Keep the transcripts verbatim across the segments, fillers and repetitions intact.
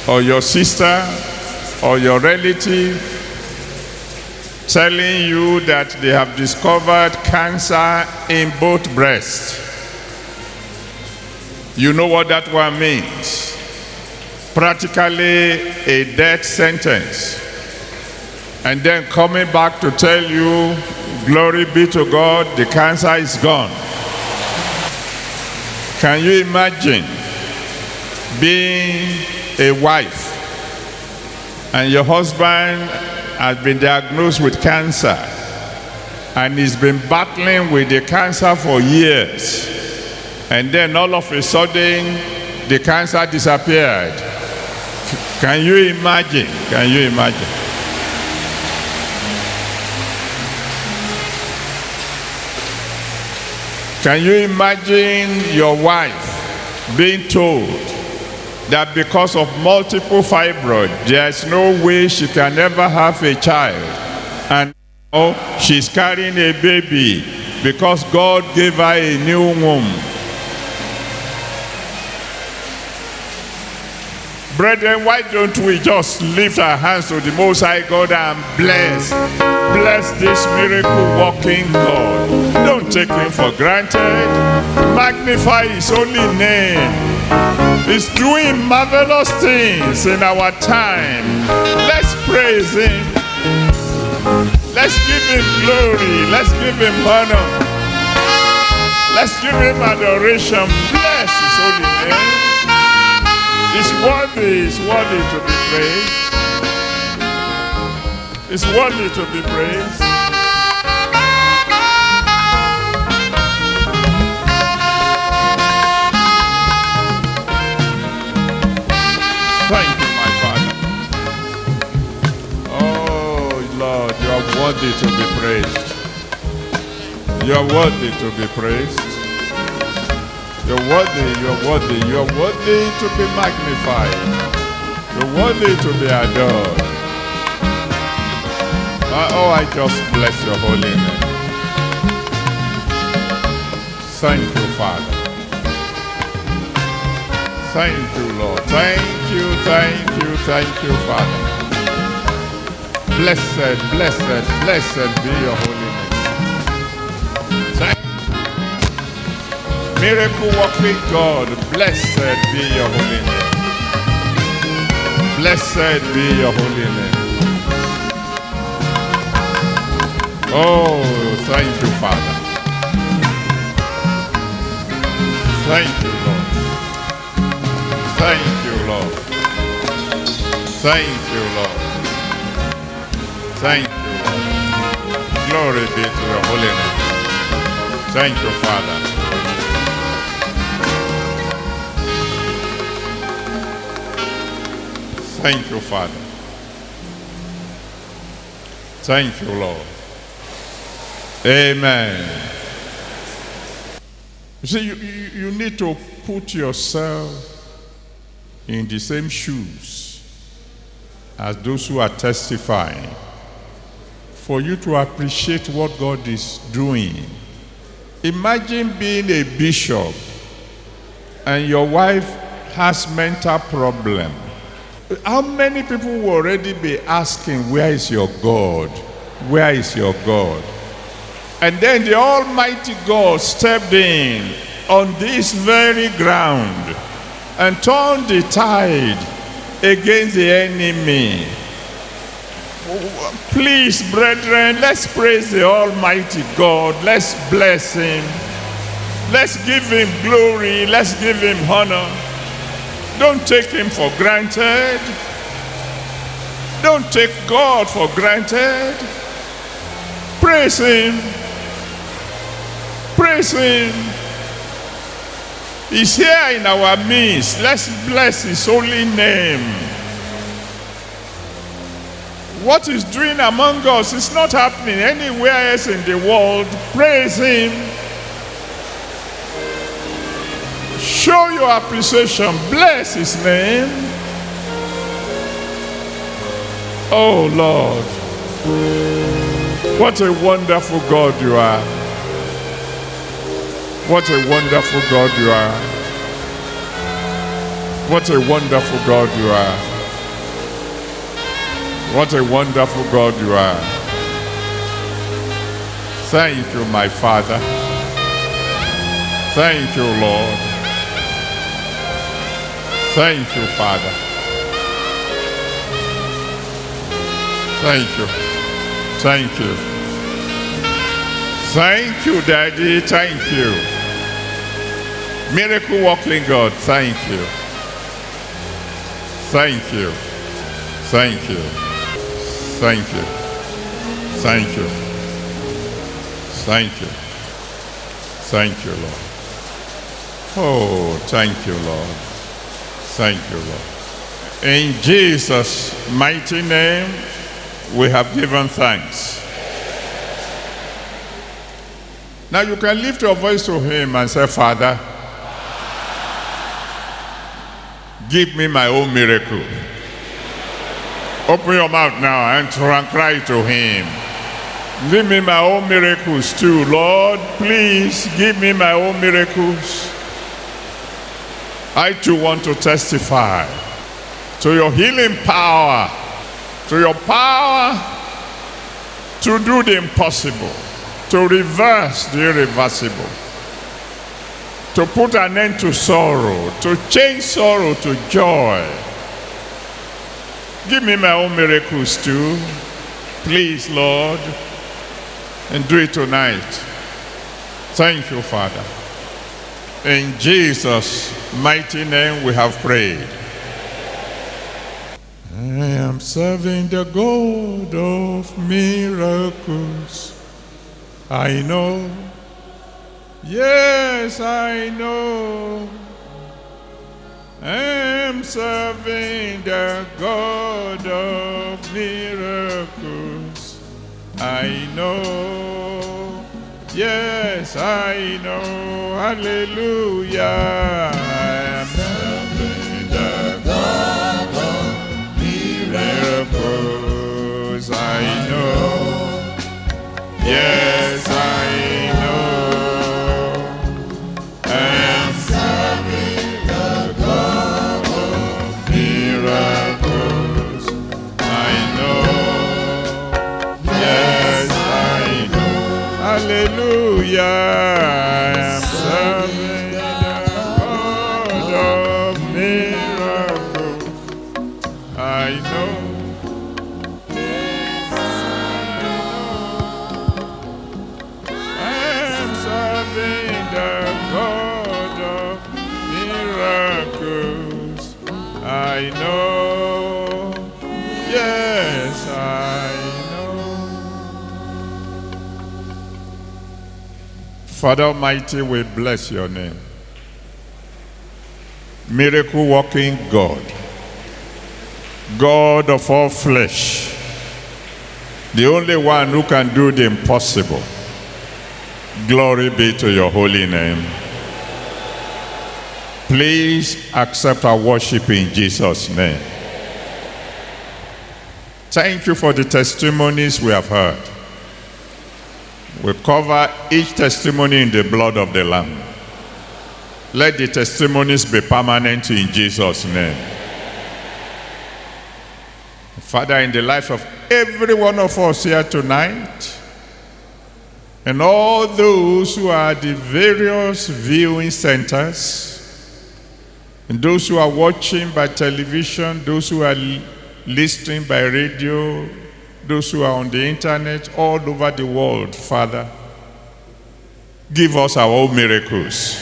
or your sister or your relative telling you that they have discovered cancer in both breasts. You know what that one means. Practically a death sentence. And then coming back to tell you, glory be to God, the cancer is gone. Can you imagine being a wife and your husband has been diagnosed with cancer and he's been battling with the cancer for years, and then all of a sudden the cancer disappeared? Can you imagine? Can you imagine? Can you imagine your wife being told that because of multiple fibroids, there's no way she can ever have a child, and now she's carrying a baby because God gave her a new womb? Brethren, why don't we just lift our hands to the Most High God and bless, bless this miracle-working God? Don't take him for granted. Magnify his holy name. He's doing marvelous things in our time. Let's praise him. Let's give him glory. Let's give him honor. Let's give him adoration. Bless his holy name. It's worthy, it's worthy to be praised. It's worthy to be praised. Thank you, my Father. Oh, Lord, you are worthy to be praised. You are worthy to be praised. You're worthy, you're worthy, you're worthy to be magnified. You're worthy to be adored. Oh, I just bless your holy name. Thank you, Father. Thank you, Lord. Thank you, thank you, thank you, Father. Blessed, blessed, blessed be your holy name. Thank Miracle working God, blessed be your holy name. Blessed be your holy name. Oh, thank you, Father. Thank you, Lord. Thank you, Lord. Thank you, Lord. Thank you, Lord. Glory be to your holy name. Thank you, Father. Thank you, Father. Thank you, Lord. Amen. You see, you, you, you need to put yourself in the same shoes as those who are testifying, for you to appreciate what God is doing. Imagine being a bishop and your wife has mental problem. How many people will already be asking, where is your God? Where is your God? And then the Almighty God stepped in on this very ground and turned the tide against the enemy. Please, brethren, let's praise the Almighty God. Let's bless him. Let's give him glory. Let's give him honor. Don't take him for granted. Don't take God for granted. Praise him. Praise him. He's here in our midst. Let's bless his holy name. What he's doing among us is not happening anywhere else in the world. Praise him. Show your appreciation. Bless his name. Oh Lord, what a wonderful God you are. What a wonderful God you are. What a wonderful God you are. What a wonderful God you are. Thank you, my Father. Thank you, Lord. Thank you, Father. Thank you. Thank you. Thank you, Daddy. Thank you. Miracle working God, thank you. Thank you. Thank you. Thank you. Thank you. Thank you. Thank you, Lord. Oh, thank you, Lord. Thank you, Lord. In Jesus' mighty name, we have given thanks. Now you can lift your voice to him and say, Father, give me my own miracle. Open your mouth now and try and cry to him. Give me my own miracles too. Lord, please give me my own miracles. I too want to testify to your healing power, to your power to do the impossible, to reverse the irreversible, to put an end to sorrow, to change sorrow to joy. Give me my own miracles too, please, Lord, and do it tonight. Thank you, Father. In Jesus' mighty name we have prayed. I am serving the God of miracles. I know, yes, I know. I am serving the God of miracles. I know, yes, I know. Hallelujah. I am serving the God of miracles. I know, yes, I know. I am serving the God of miracles. I know, yes, I know. Hallelujah. I am serving the God of miracles. I know. I know, yes, I know. Father Almighty, we bless your name. Miracle working God, God of all flesh, the only one who can do the impossible. Glory be to your holy name. Please accept our worship in Jesus' name. Thank you for the testimonies we have heard. We cover each testimony in the blood of the Lamb. Let the testimonies be permanent in Jesus' name. Father, in the life of every one of us here tonight, and all those who are at the various viewing centers, and those who are watching by television, those who are listening by radio, those who are on the internet, all over the world, Father, give us our own miracles.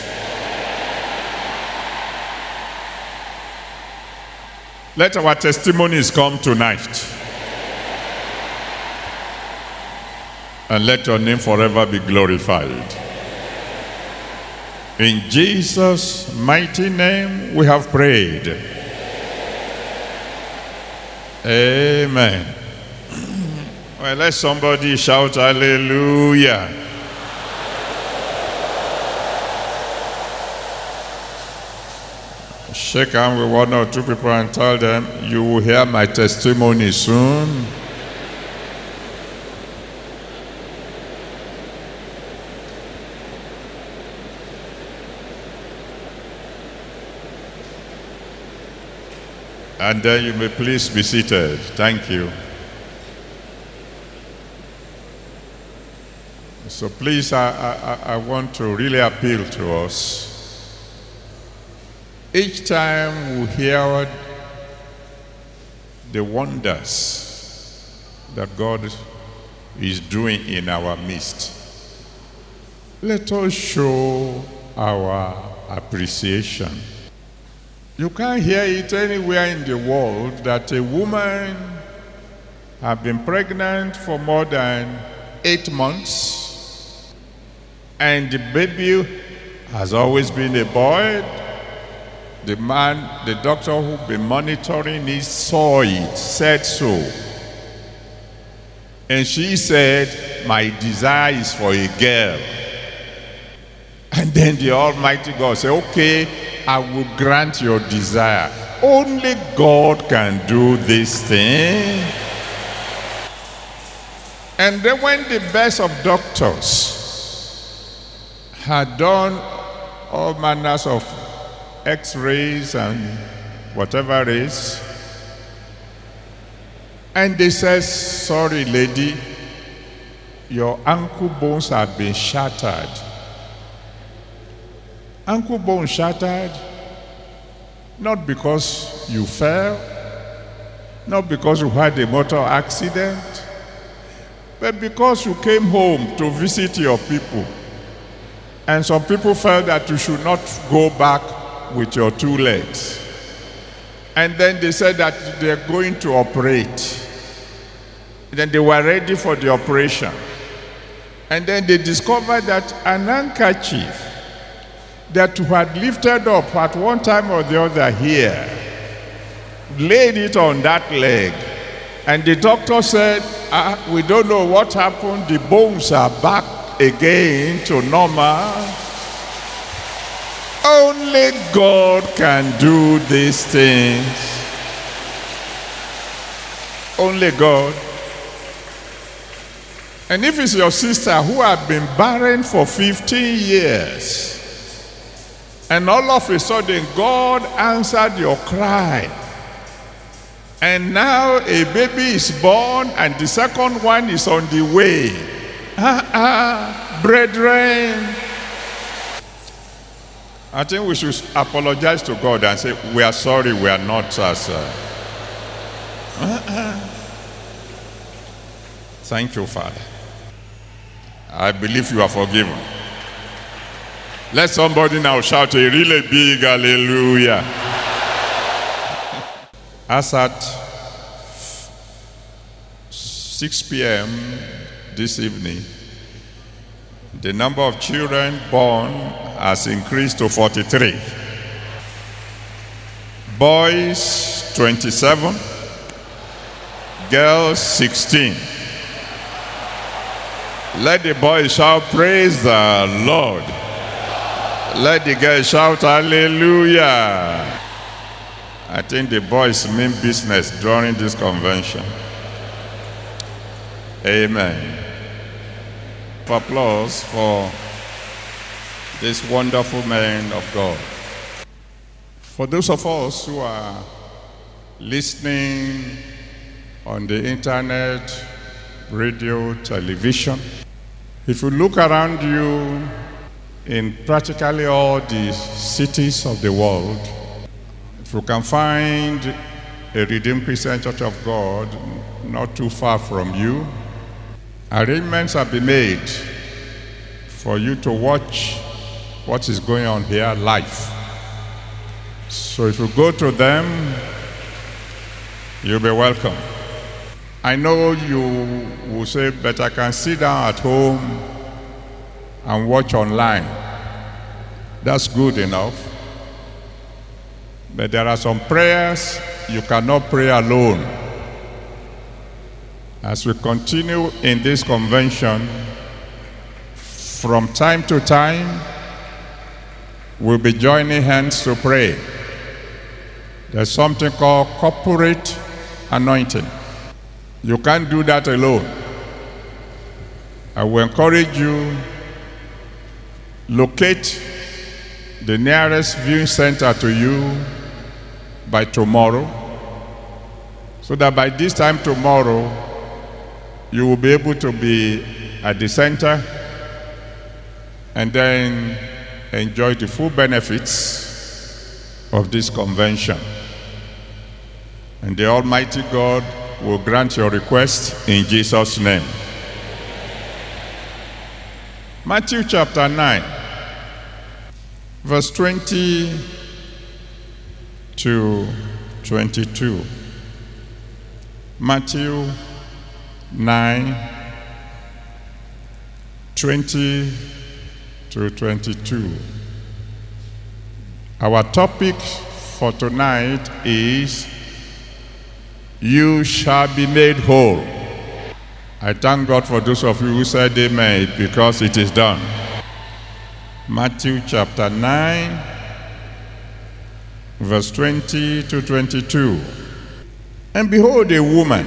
Let our testimonies come tonight. And let your name forever be glorified. In Jesus' mighty name we have prayed. Amen. Well, let somebody shout hallelujah. Shake hands with one or two people and tell them, you will hear my testimony soon. And then you may please be seated. Thank you. So please, I, I, I want to really appeal to us. Each time we hear the wonders that God is doing in our midst, let us show our appreciation. You can't hear it anywhere in the world that a woman has been pregnant for more than eight months and the baby has always been a boy. The man, the doctor who's been monitoring it saw it, said so. And she said, my desire is for a girl. And then the Almighty God said, okay, I will grant your desire. Only God can do this thing. And then when the best of doctors had done all manners of x-rays and whatever it is, and they said, sorry lady, your ankle bones have been shattered. Ankle bone shattered, not because you fell, not because you had a motor accident, but because you came home to visit your people. And some people felt that you should not go back with your two legs. And then they said that they're going to operate. Then they were ready for the operation. And then they discovered that an handkerchief that you had lifted up at one time or the other here, laid it on that leg. And the doctor said, ah, we don't know what happened. The bones are back again to normal. Only God can do these things. Only God. And if it's your sister who has been barren for fifteen years, and all of a sudden God answered your cry, and now a baby is born and the second one is on the way. Ah, ah, brethren, I think we should apologize to God and say, we are sorry, we are not as uh, uh, uh. Thank you, Father. I believe you are forgiven. Let somebody now shout a really big hallelujah. As at six p m this evening, the number of children born has increased to forty-three. Boys twenty-seven, girls sixteen. Let the boys shout, praise the Lord. Let the girls shout, hallelujah. I think the boys mean business during this convention. Amen. Applause for this wonderful man of God. For those of us who are listening on the internet, radio, television, if you look around you in practically all the cities of the world, if you can find a Redeemed Christian Church of God not too far from you, arrangements have been made for you to watch what is going on here live. So if you go to them, you'll be welcome. I know you will say, but I can sit down at home and watch online. That's good enough. But there are some prayers you cannot pray alone. As we continue in this convention, from time to time, we'll be joining hands to pray. There's something called corporate anointing. You can't do that alone. I will encourage you, locate the nearest viewing center to you by tomorrow, so that by this time tomorrow, you will be able to be at the center and then enjoy the full benefits of this convention. And the Almighty God will grant your request in Jesus' name. Matthew chapter nine, verse twenty to twenty-two. Matthew nine, twenty to twenty-two. Our topic for tonight is, you shall be made whole. I thank God for those of you who said amen, because it is done. Matthew chapter nine, verse twenty to twenty-two. And behold, a woman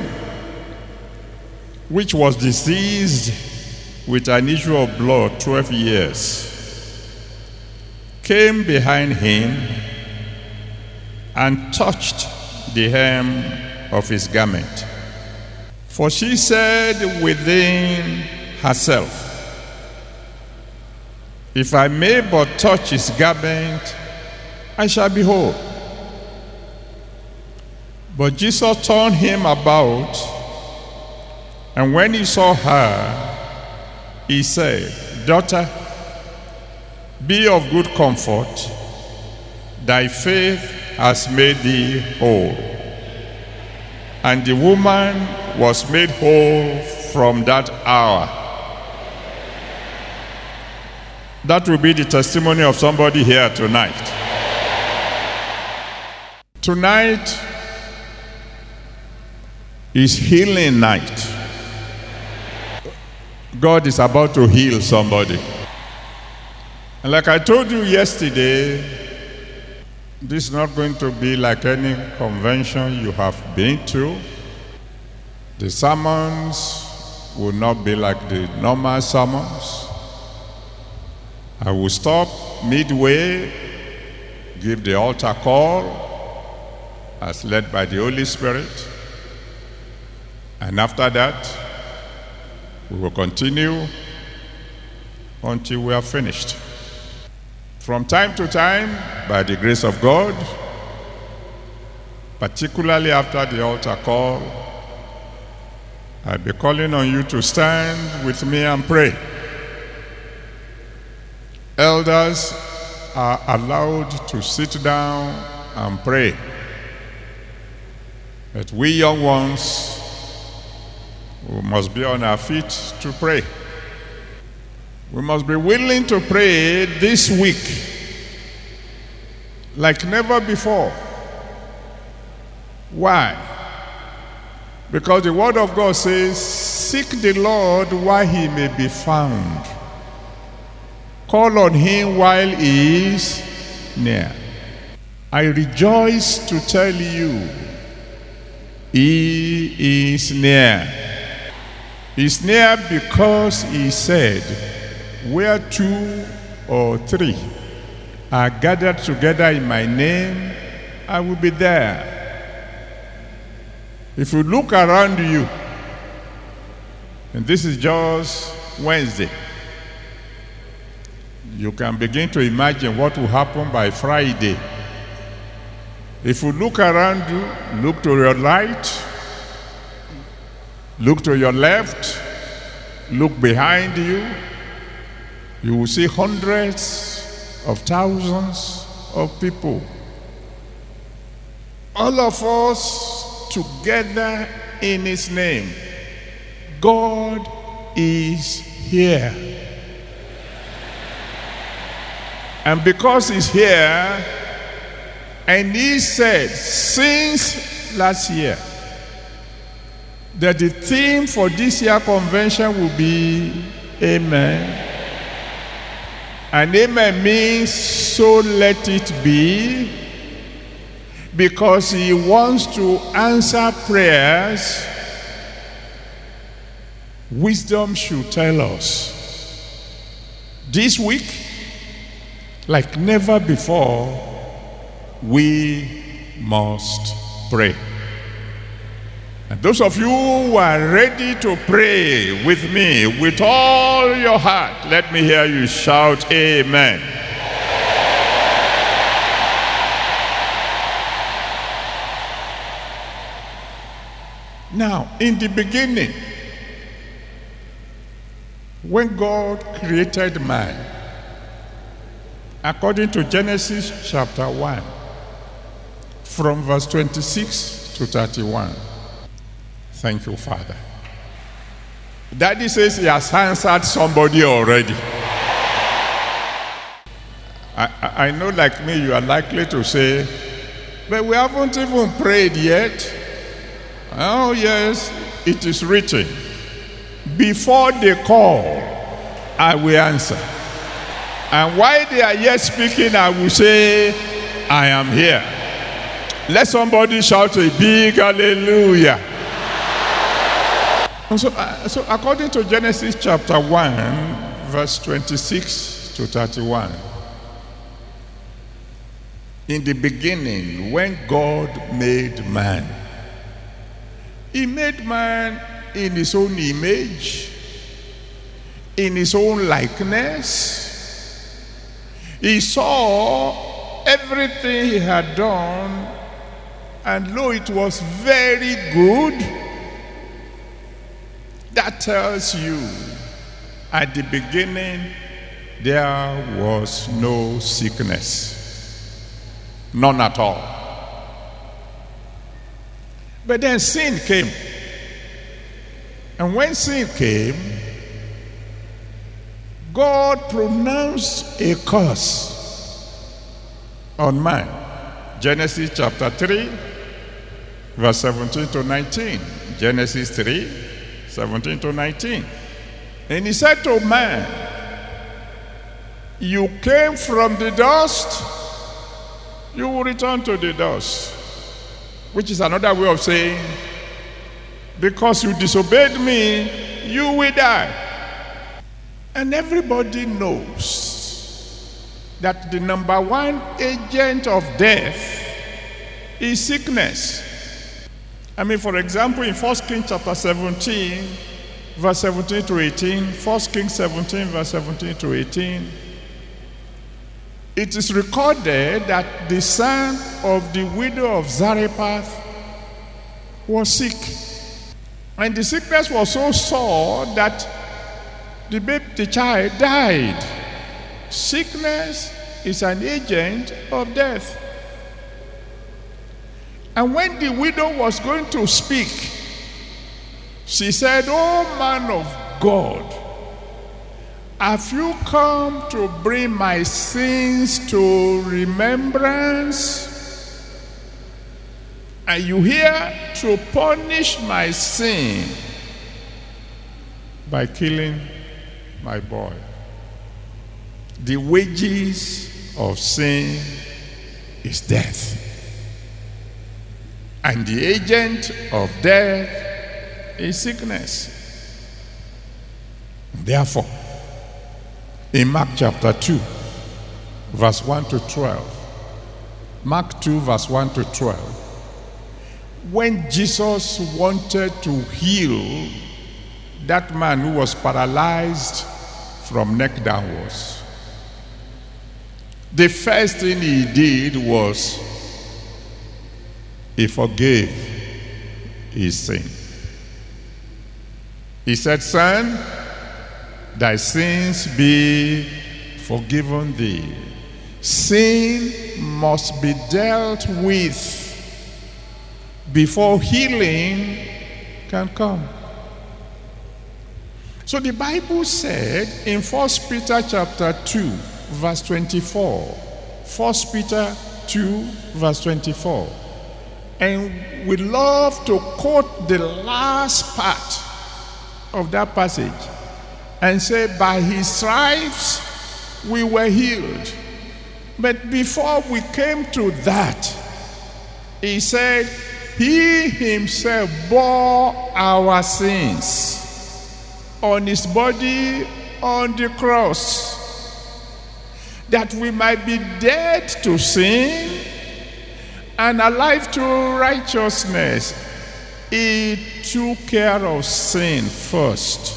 which was diseased with an issue of blood twelve years came behind him and touched the hem of his garment. For she said within herself, if I may but touch his garment, I shall be whole. But Jesus turned him about, and when he saw her, he said, daughter, be of good comfort, thy faith has made thee whole. And the woman was made whole from that hour. That will be the testimony of somebody here tonight. Tonight is healing night. God is about to heal somebody. And like I told you yesterday, this is not going to be like any convention you have been to. The sermons will not be like the normal sermons. I will stop midway, give the altar call as led by the Holy Spirit. And after that, we will continue until we are finished. From time to time, by the grace of God, particularly after the altar call, I'll be calling on you to stand with me and pray. Elders are allowed to sit down and pray. But we young ones, we must be on our feet to pray. We must be willing to pray this week like never before. Why? Because the word of God says, seek the Lord while he may be found. Call on him while he is near. I rejoice to tell you, he is near. He's near because he said, where two or three are gathered together in my name, I will be there. If you look around you, and this is just Wednesday, you can begin to imagine what will happen by Friday. If you look around you, look to your right, look to your left, look behind you, you will see hundreds of thousands of people. All of us together in his name. God is here. And because he's here, and he said since last year that the theme for this year convention will be amen. And amen means so let it be, because he wants to answer prayers. Wisdom should tell us this week, like never before, we must pray. And those of you who are ready to pray with me with all your heart, let me hear you shout amen. Now, in the beginning, when God created man, according to Genesis chapter one, from verse twenty-six to thirty-one. Thank you, Father. Daddy says he has answered somebody already. I, I know, like me, you are likely to say, but we haven't even prayed yet. Oh, yes, it is written. Before they call, I will answer. And while they are yet speaking, I will say, I am here. Let somebody shout a big hallelujah. And so, uh, so according to Genesis chapter one, verse twenty-six to thirty-one, in the beginning, when God made man, he made man in his own image, in his own likeness. He saw everything he had done, and lo, it was very good. That tells you, at the beginning, there was no sickness. None at all. But then sin came. And when sin came, God pronounced a curse on man. Genesis chapter three, verse seventeen to nineteen. Genesis three, seventeen to nineteen. And he said to man, you came from the dust, you will return to the dust. Which is another way of saying, because you disobeyed me, you will die. And everybody knows that the number one agent of death is sickness. I mean, for example, in First Kings chapter seventeen, verse seventeen to eighteen, First Kings seventeen, verse seventeen to eighteen, it is recorded that the son of the widow of Zarephath was sick. And the sickness was so sore that the baby, the child died. Sickness is an agent of death. And when the widow was going to speak, she said, "Oh man of God, have you come to bring my sins to remembrance? Are you here to punish my sin by killing my boy?" The wages of sin is death. And the agent of death is sickness. Therefore, in Mark chapter two, verse one to twelve, Mark two, verse one to twelve, when Jesus wanted to heal that man who was paralyzed from neck downwards, the first thing he did was he forgave his sin. He said, "Son, thy sins be forgiven thee." Sin must be dealt with before healing can come. So the Bible said in First Peter chapter two, verse twenty-four, First Peter two, verse twenty-four, and we love to quote the last part of that passage and say, by his stripes we were healed. But before we came to that, he said, he himself bore our sins on his body on the cross, that we might be dead to sin and alive to righteousness. He took care of sin first,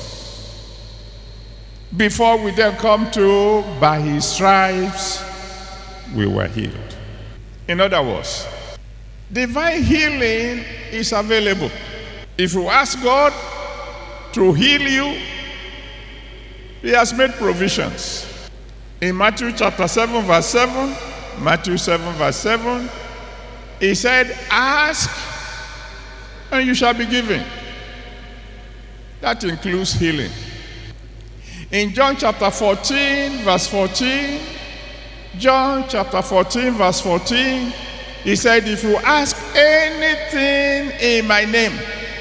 before we then come to, by his stripes, we were healed. In other words, divine healing is available. If you ask God to heal you, he has made provisions. In Matthew chapter seven, verse seven, Matthew seven, verse seven, he said, ask and you shall be given. That includes healing. In John chapter fourteen, verse fourteen, John chapter fourteen, verse fourteen, he said, if you ask anything in my name,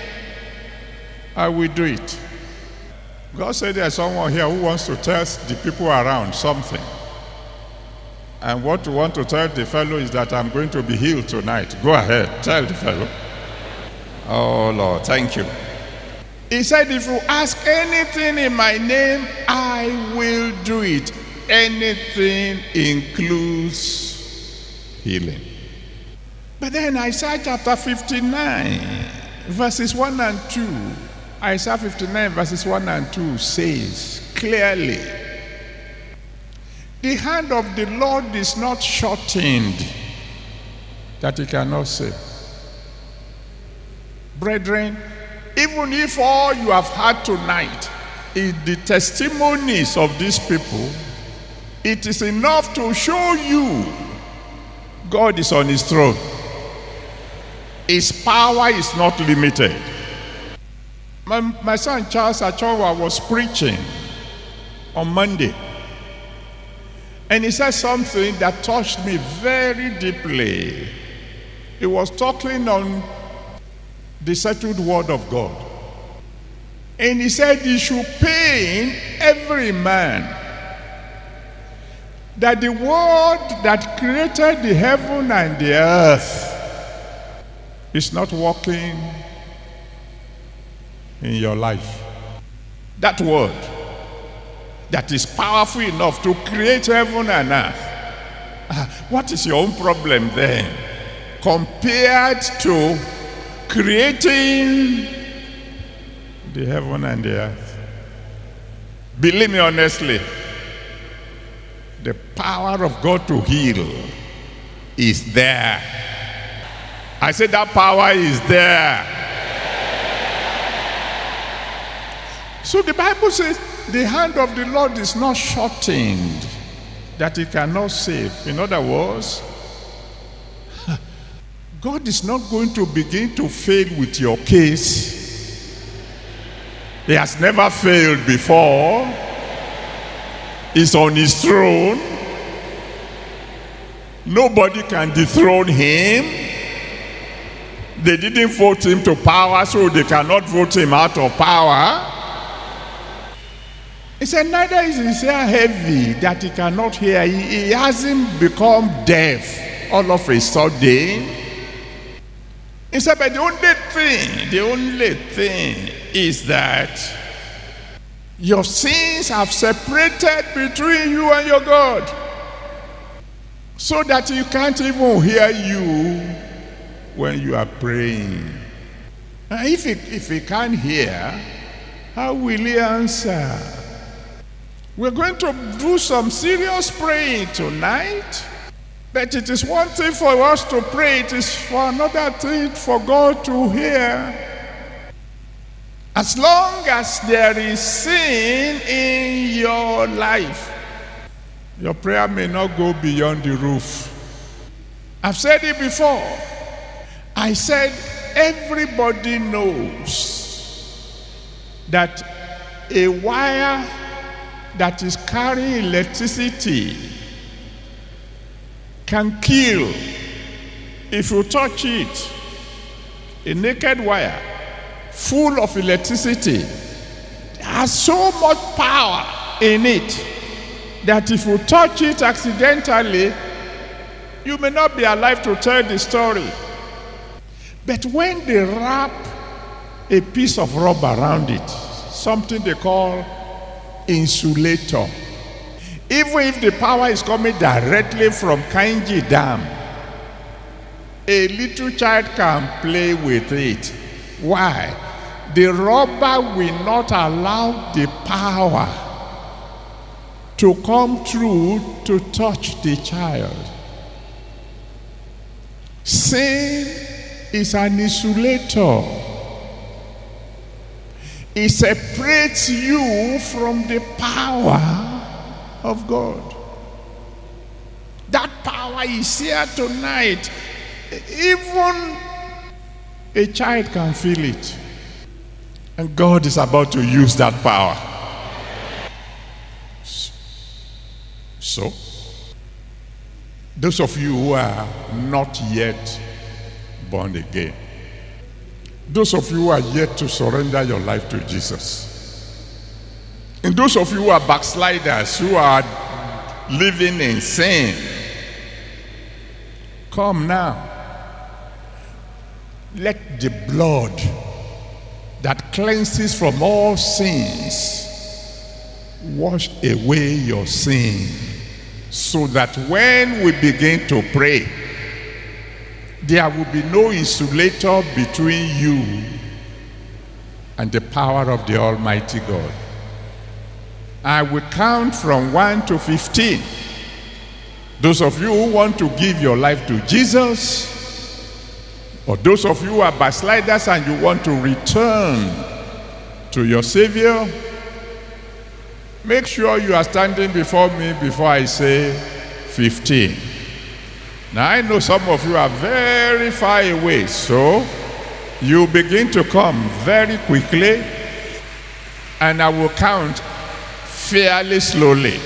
I will do it. God said there's someone here who wants to tell the people around something. And what you want to tell the fellow is that I'm going to be healed tonight. Go ahead, tell the fellow. Oh Lord, thank you. He said, if you ask anything in my name, I will do it. Anything includes healing. But then Isaiah chapter fifty-nine, verses one and two, Isaiah fifty-nine, verses one and two says clearly, the hand of the Lord is not shortened, that he cannot save. Brethren, even if all you have had tonight is the testimonies of these people, it is enough to show you God is on his throne. His power is not limited. My, my son Charles Achowa was preaching on Monday, and he said something that touched me very deeply. He was talking on the settled word of God, and he said he should pain every man that the word that created the heaven and the earth is not working in your life. That word that is powerful enough to create heaven and earth. Uh, what is your own problem then compared to creating the heaven and the earth? Believe me honestly, the power of God to heal is there. I said that power is there. So the Bible says the hand of the Lord is not shortened, that he cannot save. In other words, God is not going to begin to fail with your case. He has never failed before. He's on his throne. Nobody can dethrone him. They didn't vote him to power, so they cannot vote him out of power. He said, neither is his ear heavy that he cannot hear. He, he hasn't become deaf all of a sudden. He said, but the only thing, the only thing is that your sins have separated between you and your God, so that he can't even hear you when you are praying. And if he, if he can't hear, how will he answer? We're going to do some serious praying tonight. But it is one thing for us to pray, it is for another thing for God to hear. As long as there is sin in your life, your prayer may not go beyond the roof. I've said it before. I said everybody knows that a wire that is carrying electricity can kill if you touch it. A naked wire full of electricity has so much power in it that if you touch it accidentally, you may not be alive to tell the story. But when they wrap a piece of rubber around it, something they call insulator, even if the power is coming directly from Kainji Dam, a little child can play with it Why? The robber will not allow the power to come through to touch the child. Sin is an insulator. It separates you from the power of God. That power is here tonight. Even a child can feel it. And God is about to use that power. So, those of you who are not yet born again, those of you who are yet to surrender your life to Jesus, and those of you who are backsliders, who are living in sin, come now. Let the blood that cleanses from all sins wash away your sin, so that when we begin to pray, there will be no insulator between you and the power of the Almighty God. I will count from one to fifteen. Those of you who want to give your life to Jesus, or those of you who are backsliders and you want to return to your Savior, make sure you are standing before me before I say fifteen. Now I know some of you are very far away, so you begin to come very quickly, and I will count fairly slowly.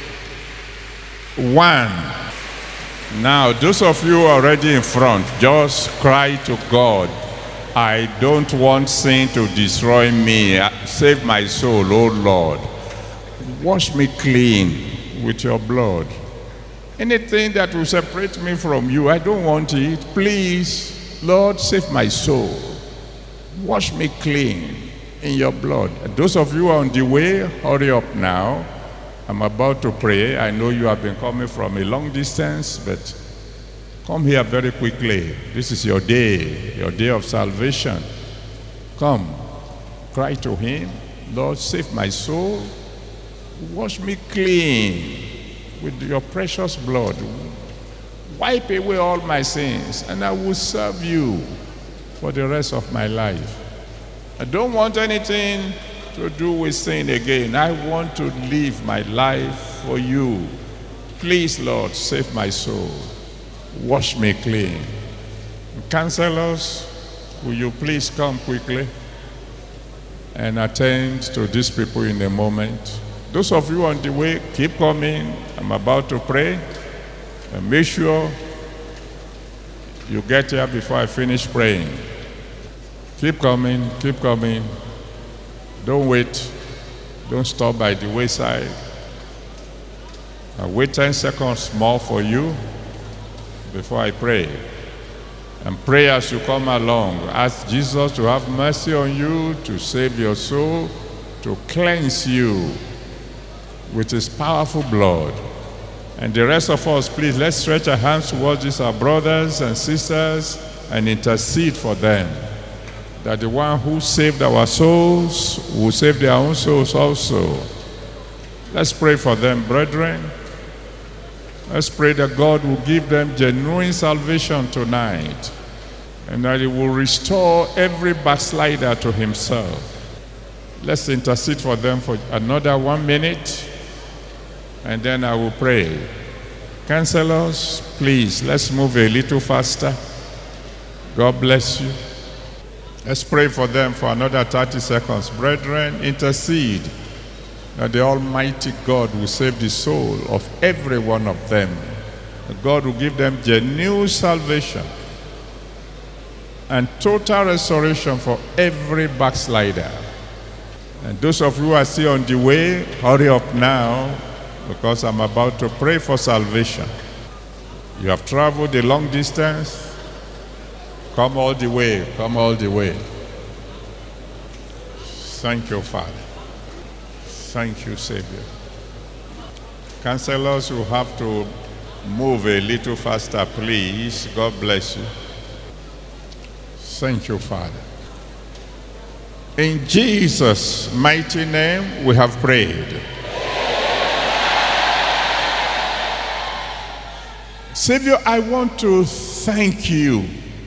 One. Now, those of you already in front, just cry to God, I don't want sin to destroy me. Save my soul, oh Lord. Wash me clean with your blood. Anything that will separate me from you, I don't want it. Please, Lord, save my soul. Wash me clean in your blood. Those of you on the way, hurry up now. I'm about to pray. I know you have been coming from a long distance, but come here very quickly. This is your day, your day of salvation. Come, cry to him. Lord, save my soul. Wash me clean with your precious blood. Wipe away all my sins, and I will serve you for the rest of my life. I don't want anything to do with sin again. I want to live my life for you. Please, Lord, save my soul. Wash me clean. Counselors, will you please come quickly and attend to these people in a moment? Those of you on the way, keep coming. I'm about to pray. And make sure you get here before I finish praying. Keep coming, keep coming. Don't wait. Don't stop by the wayside. I'll wait ten seconds more for you before I pray. And pray as you come along. Ask Jesus to have mercy on you, to save your soul, to cleanse you with his powerful blood. And the rest of us, please, let's stretch our hands towards these our brothers and sisters and intercede for them, that the one who saved our souls will save their own souls also. Let's pray for them, brethren. Let's pray that God will give them genuine salvation tonight, and that he will restore every backslider to himself. Let's intercede for them for another one minute, and then I will pray. Counselors, please, let's move a little faster. God bless you. Let's pray for them for another thirty seconds. Brethren, intercede that the Almighty God will save the soul of every one of them. That God will give them genuine salvation and total restoration for every backslider. And those of you who are still on the way, hurry up now, because I'm about to pray for salvation. You have traveled a long distance. Come all the way, come all the way. Thank you, Father. Thank you, Savior. Counselors who have to move a little faster, please. God bless you. Thank you, Father. In Jesus' mighty name we have prayed. Savior, I want to thank you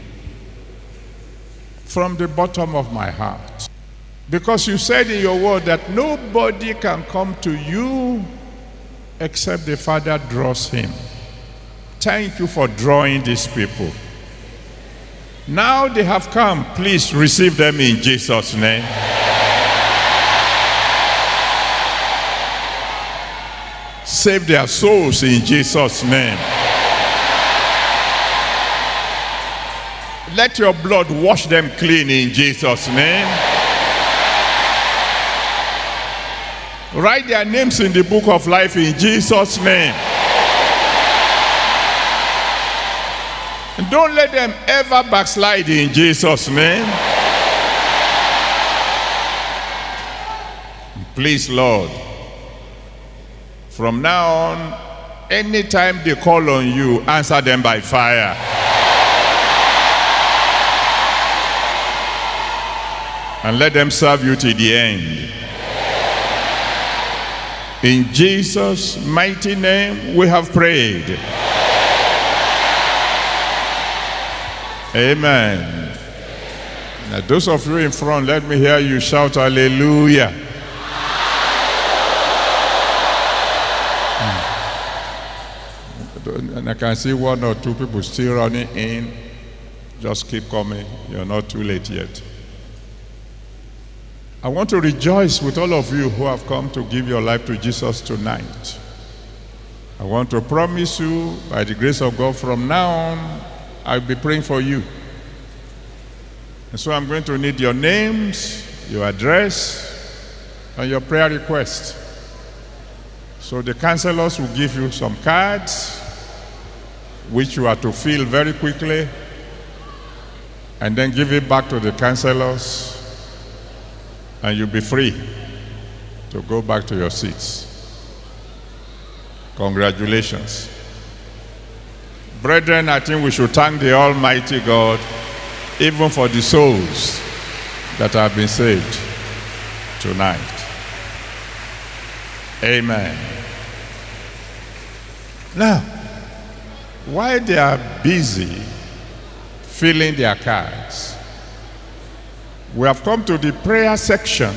from the bottom of my heart, because you said in your word that nobody can come to you except the Father draws him. Thank you for drawing these people. Now they have come. Please receive them in Jesus' name. Save their souls in Jesus' name. Let your blood wash them clean in Jesus' name. Write their names in the book of life in Jesus' name. And don't let them ever backslide in Jesus' name. Please, Lord, from now on, anytime they call on you, answer them by fire. And let them serve you to the end. In Jesus' mighty name we have prayed. Amen. Now those of you in front, let me hear you shout hallelujah. And I can see one or two people still running in. Just keep coming. You're not too late yet. I want to rejoice with all of you who have come to give your life to Jesus tonight. I want to promise you, by the grace of God, from now on, I'll be praying for you. And so I'm going to need your names, your address, and your prayer request. So the counselors will give you some cards, which you are to fill very quickly, and then give it back to the counselors, and you'll be free to go back to your seats. Congratulations. Brethren, I think we should thank the Almighty God even for the souls that have been saved tonight. Amen. Now, while they are busy filling their cards, we have come to the prayer section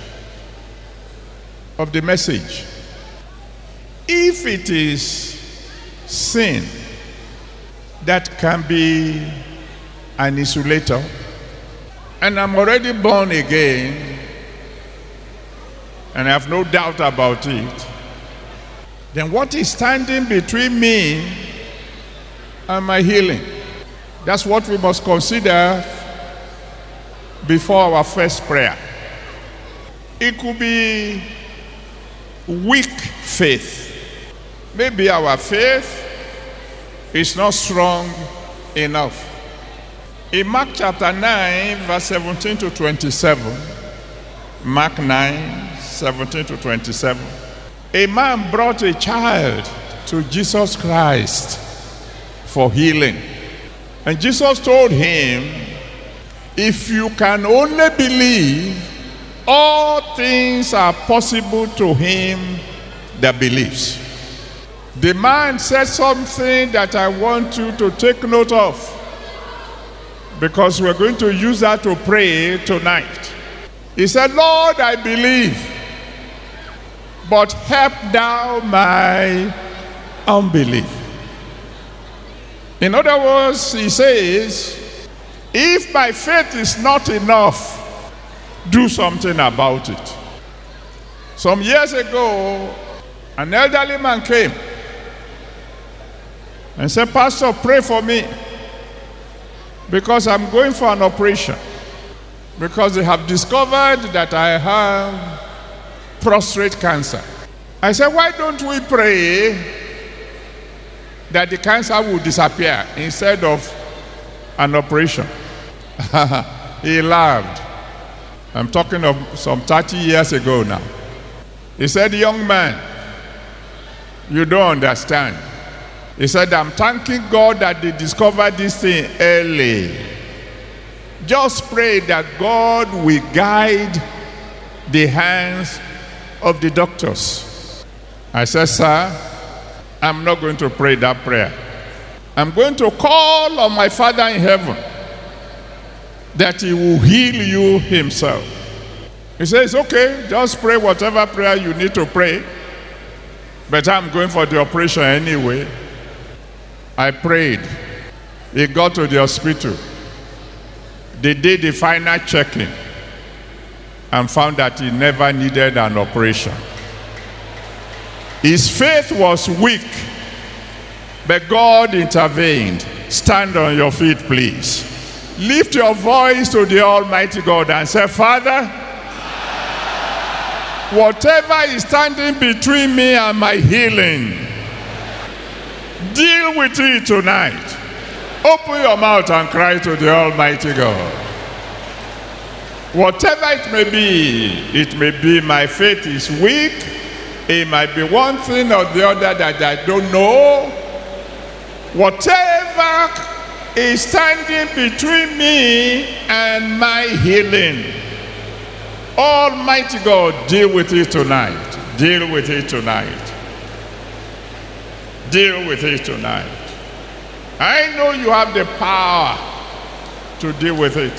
of the message. If it is sin that can be an insulator, and I'm already born again, and I have no doubt about it, then what is standing between me and my healing? That's what we must consider before our first prayer. It could be weak faith. Maybe our faith is not strong enough. In Mark chapter nine, verse seventeen to twenty-seven, Mark nine, seventeen to twenty-seven, a man brought a child to Jesus Christ for healing. And Jesus told him, if you can only believe, all things are possible to him that believes. The man said something that I want you to take note of, because we're going to use that to pray tonight. He said, Lord, I believe, but help thou my unbelief. In other words, he says, if my faith is not enough, do something about it. Some years ago, an elderly man came and said, Pastor, pray for me, because I'm going for an operation, because they have discovered that I have prostate cancer. I said, why don't we pray that the cancer will disappear instead of an operation? He laughed. I'm talking of some thirty years ago now. He said, young man, you don't understand. He said, I'm thanking God that they discovered this thing early, Just pray that God will guide the hands of the doctors. I said, sir, I'm not going to pray that prayer. I'm going to call on my Father in heaven that he will heal you himself. He says, okay, just pray whatever prayer you need to pray. But I'm going for the operation anyway. I prayed. He got to the hospital. They did the final checking and found that he never needed an operation. His faith was weak, but God intervened. Stand on your feet, please. Lift your voice to the Almighty God and say, Father, whatever is standing between me and my healing, deal with it tonight. Open your mouth and cry to the Almighty God. Whatever it may be, it may be my faith is weak. It might be one thing or the other that I don't know. Whatever is standing between me and my healing, Almighty God, deal with it tonight. Deal with it tonight. Deal with it tonight. I know you have the power to deal with it.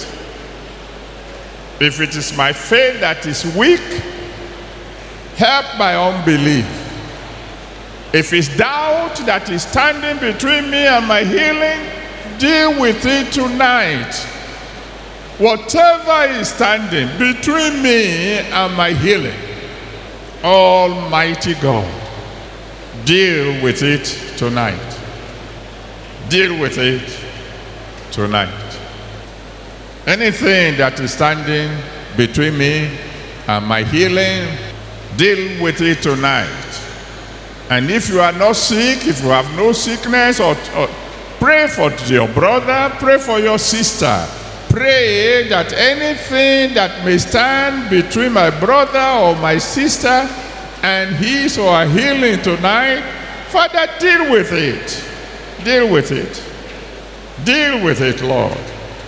If it is my faith that is weak, help my unbelief. If it's doubt that is standing between me and my healing, deal with it tonight. Whatever is standing between me and my healing, Almighty God, deal with it tonight. Deal with it tonight. Anything that is standing between me and my healing, deal with it tonight. And if you are not sick, if you have no sickness, or, or pray for your brother, pray for your sister. Pray that anything that may stand between my brother or my sister and his or her healing tonight, Father, deal with it. Deal with it. Deal with it, Lord.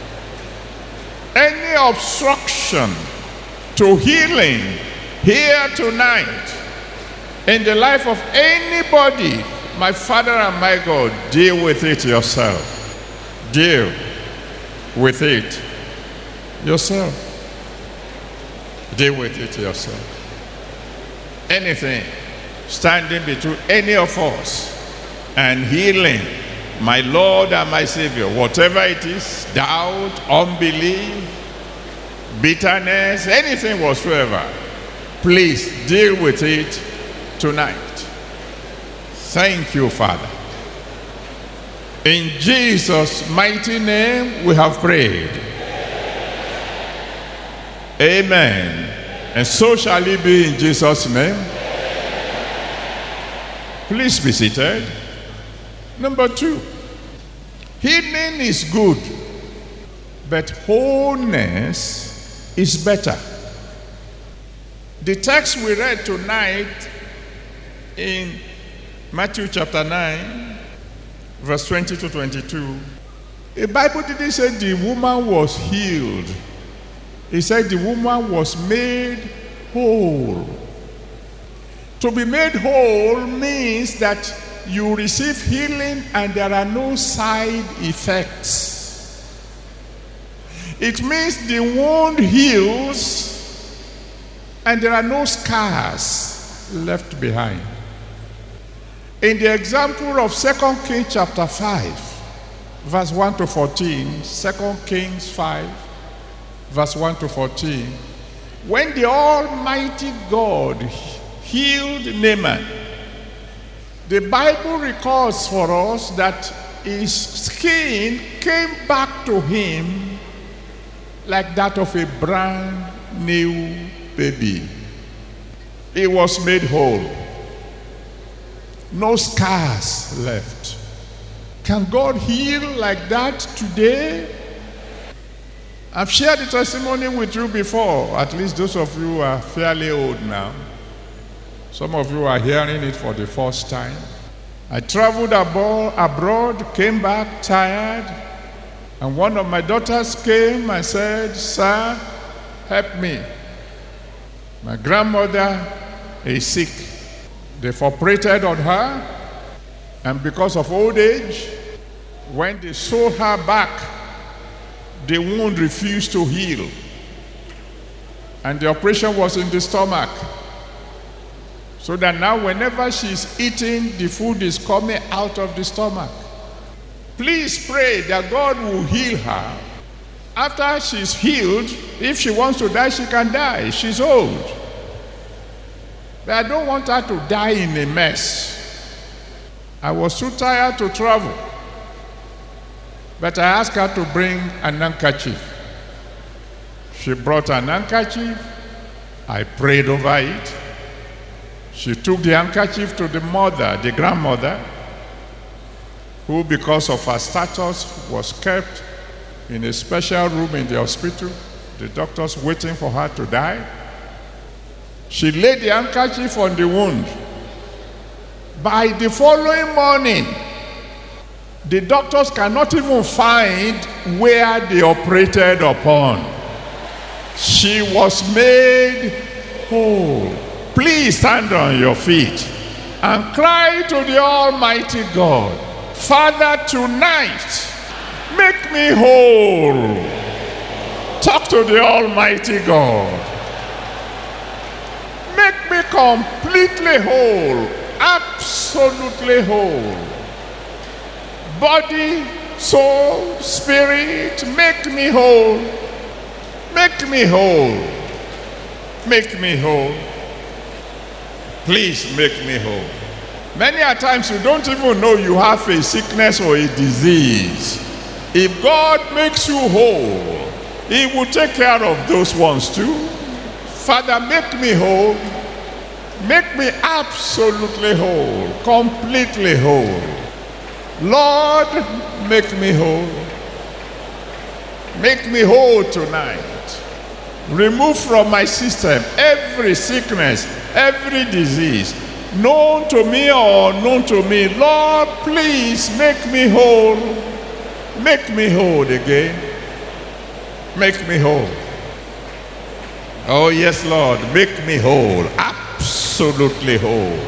Any obstruction to healing here tonight in the life of anybody, my Father and my God, deal with it yourself. Deal with it yourself. Deal with it yourself. Anything standing between any of us and healing, my Lord and my Savior, whatever it is, doubt, unbelief, bitterness, anything whatsoever, please deal with it tonight. Thank you, Father. In Jesus' mighty name we have prayed. Amen. And so shall it be in Jesus' name. Please be seated. Number two, healing is good, but wholeness is better. The text we read tonight in Matthew chapter nine, verse twenty to twenty-two, the Bible didn't say the woman was healed. It said the woman was made whole. To be made whole means that you receive healing and there are no side effects. It means the wound heals and there are no scars left behind. In the example of Second Kings chapter five, verse one to fourteen, Second Kings five, verse one to fourteen, when the Almighty God healed Naaman, the Bible records for us that his skin came back to him like that of a brand new baby. He was made whole. No scars left. Can God heal like that today? I've shared the testimony with you before. At least those of you who are fairly old now. Some of you are hearing it for the first time. I traveled abroad, came back tired, And one of my daughters came and said, "Sir, help me. My grandmother is sick." They've operated on her, and because of old age, when they sewed her back, the wound refused to heal. And the operation was in the stomach. So that now whenever she's eating, the food is coming out of the stomach. Please pray that God will heal her. After she's healed, if she wants to die, she can die. She's old. But I don't want her to die in a mess. I was too tired to travel. But I asked her to bring an handkerchief. She brought an handkerchief. I prayed over it. She took the handkerchief to the mother, the grandmother, who because of her status was kept in a special room in the hospital. The doctors waiting for her to die. She laid the handkerchief on the wound. By the following morning, the doctors cannot even find where they operated upon. She was made whole. Please stand on your feet and cry to the Almighty God, "Father, tonight, make me whole." Talk to the Almighty God. Make me completely whole, absolutely whole. Body, soul, spirit, make me whole. Make me whole. Make me whole. Please make me whole. Many a times you don't even know you have a sickness or a disease. If God makes you whole, He will take care of those ones too. Father, make me whole. Make me absolutely whole, completely whole. Lord, make me whole. Make me whole tonight. Remove from my system every sickness, every disease, known to me or unknown to me. Lord, please make me whole. Make me whole again. Make me whole. Oh yes, Lord, make me whole. Absolutely whole.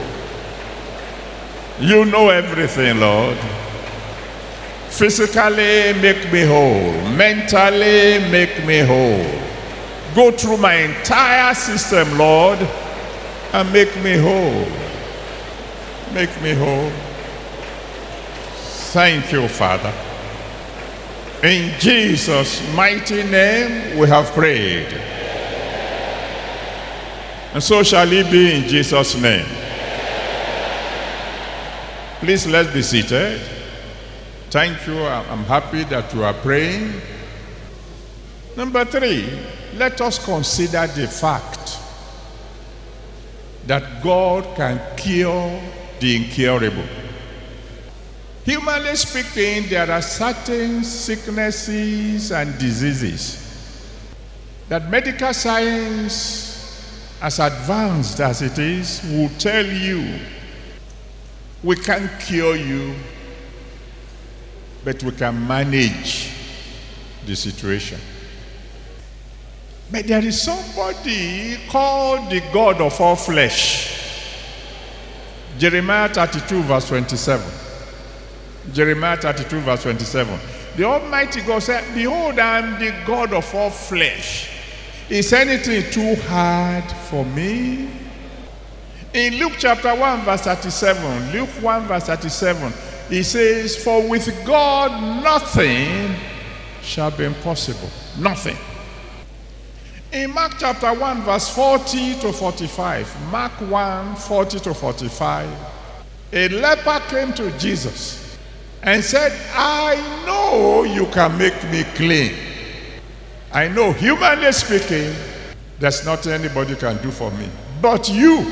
You know everything, Lord. Physically make me whole. Mentally make me whole. Go through my entire system, Lord, and make me whole. Make me whole. Thank you, Father. In Jesus' mighty name we have prayed. And so shall it be in Jesus' name. Please, let's be seated. Thank you. I'm happy that you are praying. Number three, let us consider the fact that God can cure the incurable. Humanly speaking, there are certain sicknesses and diseases that medical science, as advanced as it is, will tell you, we can't cure you, but we can manage the situation. But there is somebody called the God of all flesh. Jeremiah thirty-two verse twenty-seven. Jeremiah thirty-two verse twenty-seven. The Almighty God said, "Behold, I am the God of all flesh. Is anything too hard for me?" In Luke chapter one verse thirty-seven, Luke one verse thirty-seven, he says, "For with God nothing shall be impossible." Nothing. In Mark chapter one verse forty to forty-five, Mark one, forty to forty-five, a leper came to Jesus and said, "I know you can make me clean. I know, humanly speaking, there's nothing anybody can do for me. But you,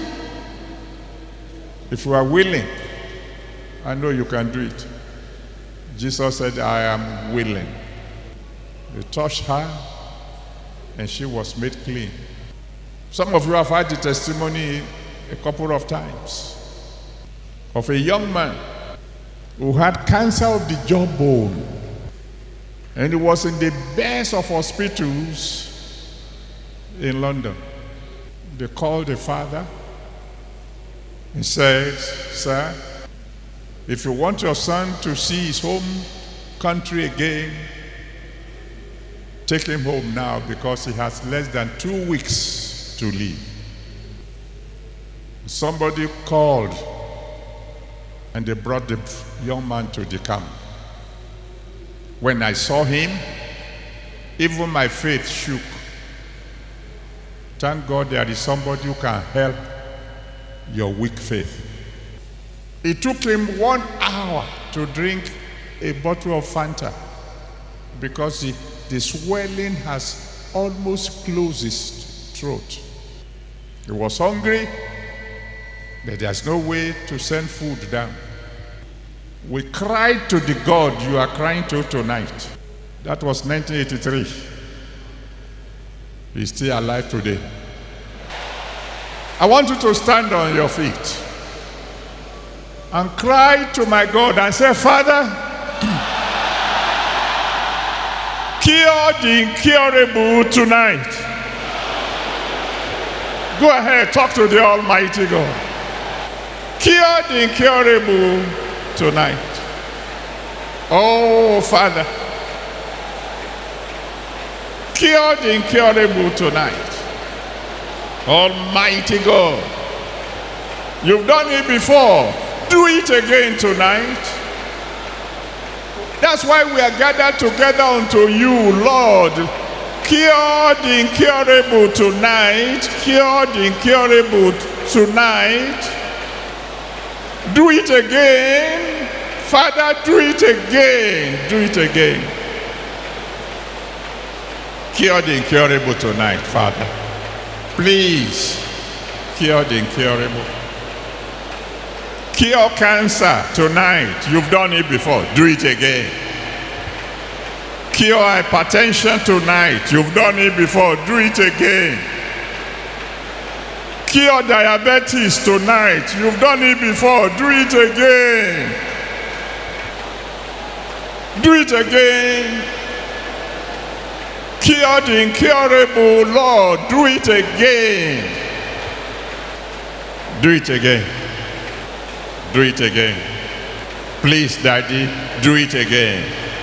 if you are willing, I know you can do it." Jesus said, "I am willing." He touched her, and she was made clean. Some of you have heard the testimony a couple of times of a young man who had cancer of the jawbone. And he was in the best of hospitals in London. They called the father and said, "Sir, if you want your son to see his home country again, take him home now, because he has less than two weeks to live." Somebody called and they brought the young man to the camp. When I saw him, even my faith shook. Thank God there is somebody who can help your weak faith. It took him one hour to drink a bottle of Fanta, because the, the swelling has almost closed his throat. He was hungry, but there's no way to send food down. We cried to the God you are crying to tonight. That was nineteen eighty-three. He's still alive today. I want you to stand on your feet and cry to my God and say, "Father, cure the incurable tonight." Go ahead, talk to the Almighty God. Cure the incurable tonight. Oh, Father, cure the incurable tonight. Almighty God, you've done it before. Do it again tonight. That's why we are gathered together unto you, Lord. Cure the incurable tonight. Cure the incurable tonight. Do it again. Father, do it again. Do it again. Cure the incurable tonight, Father. Please, cure the incurable. Cure cancer tonight. You've done it before. Do it again. Cure hypertension tonight. You've done it before. Do it again. Cure diabetes tonight. You've done it before. Do it again. Do it again. Cure the incurable, Lord. Do it again. Do it again. Do it again. Please, Daddy, do it again.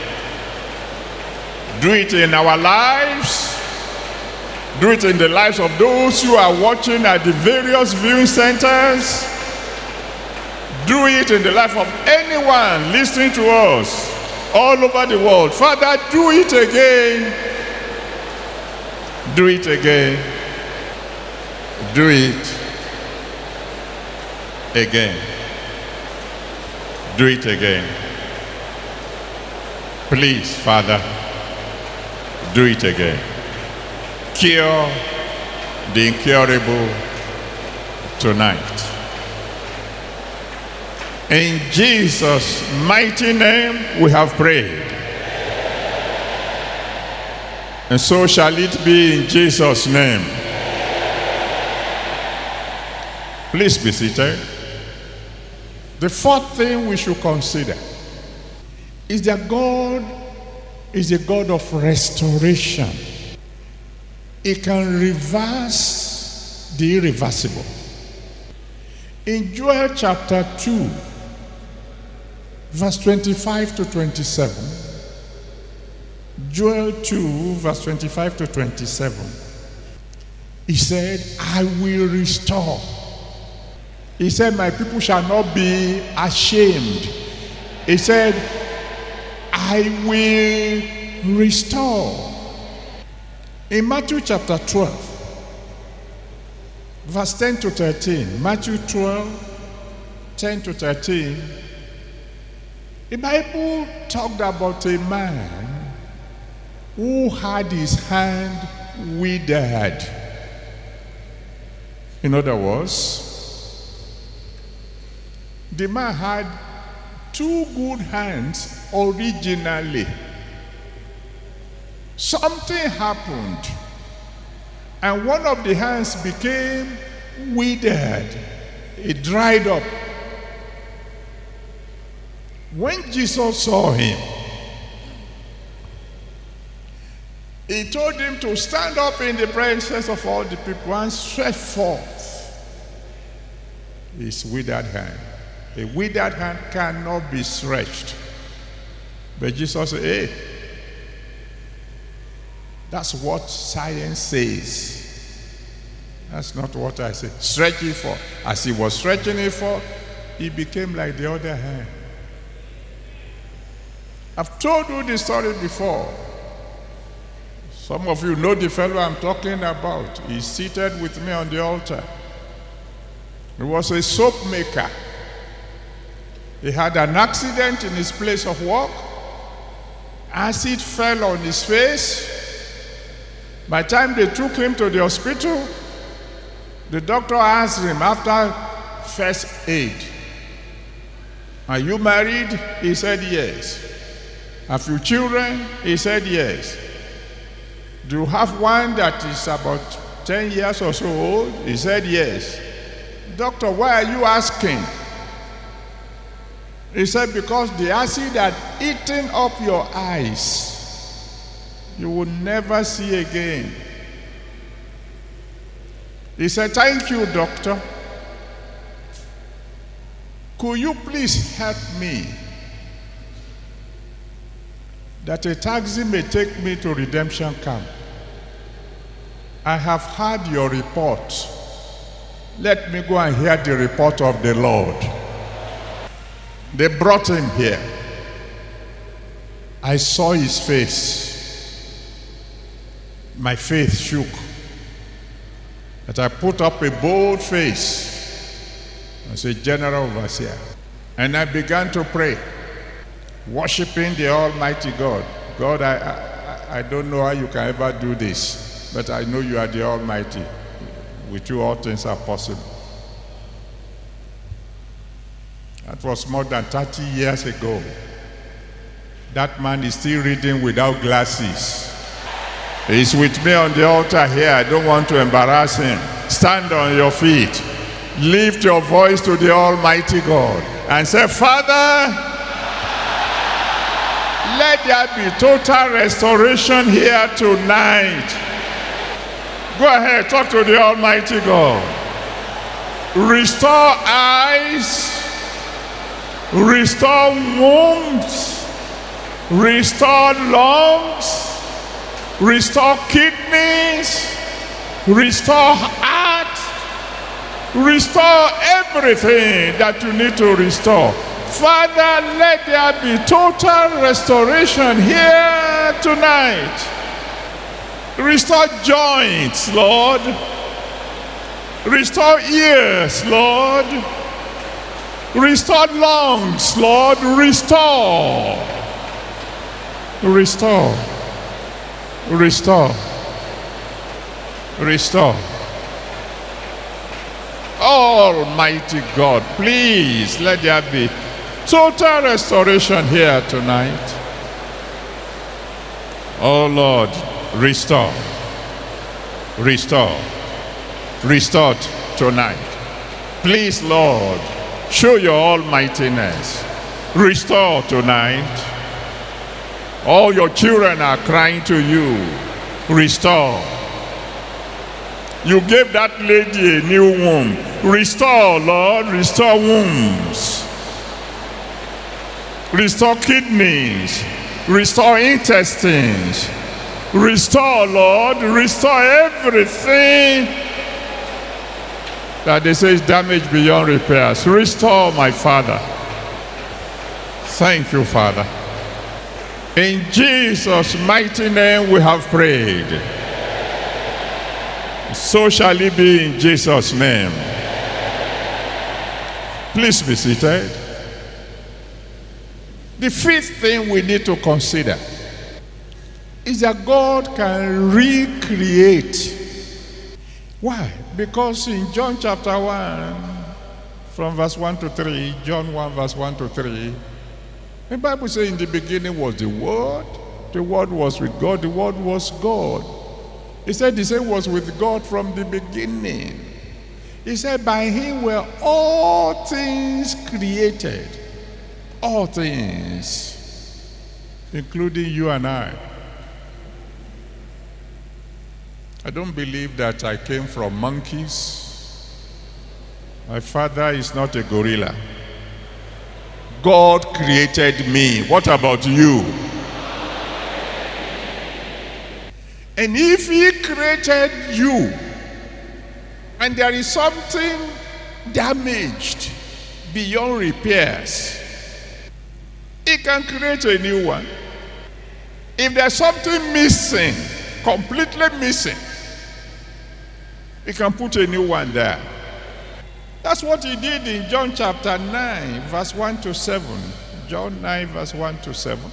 Do it in our lives. Do it in the lives of those who are watching at the various viewing centers. Do it in the life of anyone listening to us all over the world. Father, do it again. Do it again. Do it again. Do it again. Please, Father, do it again. Cure the incurable tonight. In Jesus' mighty name we have prayed. And so shall it be in Jesus' name. Please be seated. The fourth thing we should consider is that God is a God of restoration. He can reverse the irreversible. In Joel chapter two, verse twenty-five to twenty-seven, Joel two, verse twenty-five to twenty-seven, he said, I will restore. He said, my people shall not be ashamed. He said, I will restore. In Matthew chapter twelve, verse ten to thirteen, Matthew twelve, ten to thirteen, the Bible talked about a man who had his hand withered. In other words, the man had two good hands originally. Something happened, and one of the hands became withered. It dried up. When Jesus saw him, He told him to stand up in the presence of all the people and stretch forth his withered hand. A withered hand cannot be stretched. But Jesus said, hey, that's what science says. That's not what I say. Stretch it for. As he was stretching it for, he became like the other hand. I've told you the story before. Some of you know the fellow I'm talking about. He's seated with me on the altar. He was a soap maker. He had an accident in his place of work. Acid fell on his face. By the time they took him to the hospital, the doctor asked him after first aid, are you married? He said yes. Have you children? He said yes. Do you have one that is about ten years or so old? He said yes. Doctor, why are you asking? He said, because the acid had eaten up your eyes. You will never see again. He said, thank you, doctor. Could you please help me that a taxi may take me to redemption camp? I have heard your report. Let me go and hear the report of the Lord. They brought him here. I saw his face. My faith shook. But I put up a bold face as a general overseer. And I began to pray, worshiping the Almighty God. God, I, I, I don't know how you can ever do this, but I know you are the Almighty. With you all things are possible. That was more than thirty years ago. That man is still reading without glasses. He's with me on the altar here. I don't want to embarrass him. Stand on your feet. Lift your voice to the Almighty God and say, Father, let there be total restoration here tonight. Go ahead, talk to the Almighty God. Restore eyes, restore wombs, restore lungs, restore kidneys, restore heart, restore everything that you need to restore. Father, let there be total restoration here tonight. Restore joints, Lord. Restore ears, Lord. Restore lungs, Lord. Restore. Restore. Restore. Restore. Almighty God, please let there be total restoration here tonight. Oh Lord, restore. Restore. Restore tonight. Please, Lord, show your almightiness. Restore tonight. All your children are crying to you. Restore. You gave that lady a new womb. Restore, Lord. Restore wombs. Restore kidneys. Restore intestines. Restore, Lord. Restore everything that they say is damaged beyond repairs. Restore, my Father. Thank you, Father. In Jesus' mighty name we have prayed. So shall it be in Jesus' name. Please be seated. The fifth thing we need to consider is that God can recreate. Why? Because in John chapter one, from verse one to three, John one verse one to three, the Bible says in the beginning was the Word, the Word was with God, the Word was God. He said the same was with God from the beginning. He said by him were all things created. All things, including you and I. I don't believe that I came from monkeys. My father is not a gorilla. God created me. What about you? And if he created you, and there is something damaged beyond repairs, he can create a new one. If there's something missing, completely missing, he can put a new one there. That's what he did in John chapter nine, verse one to seven. John nine, verse one to seven.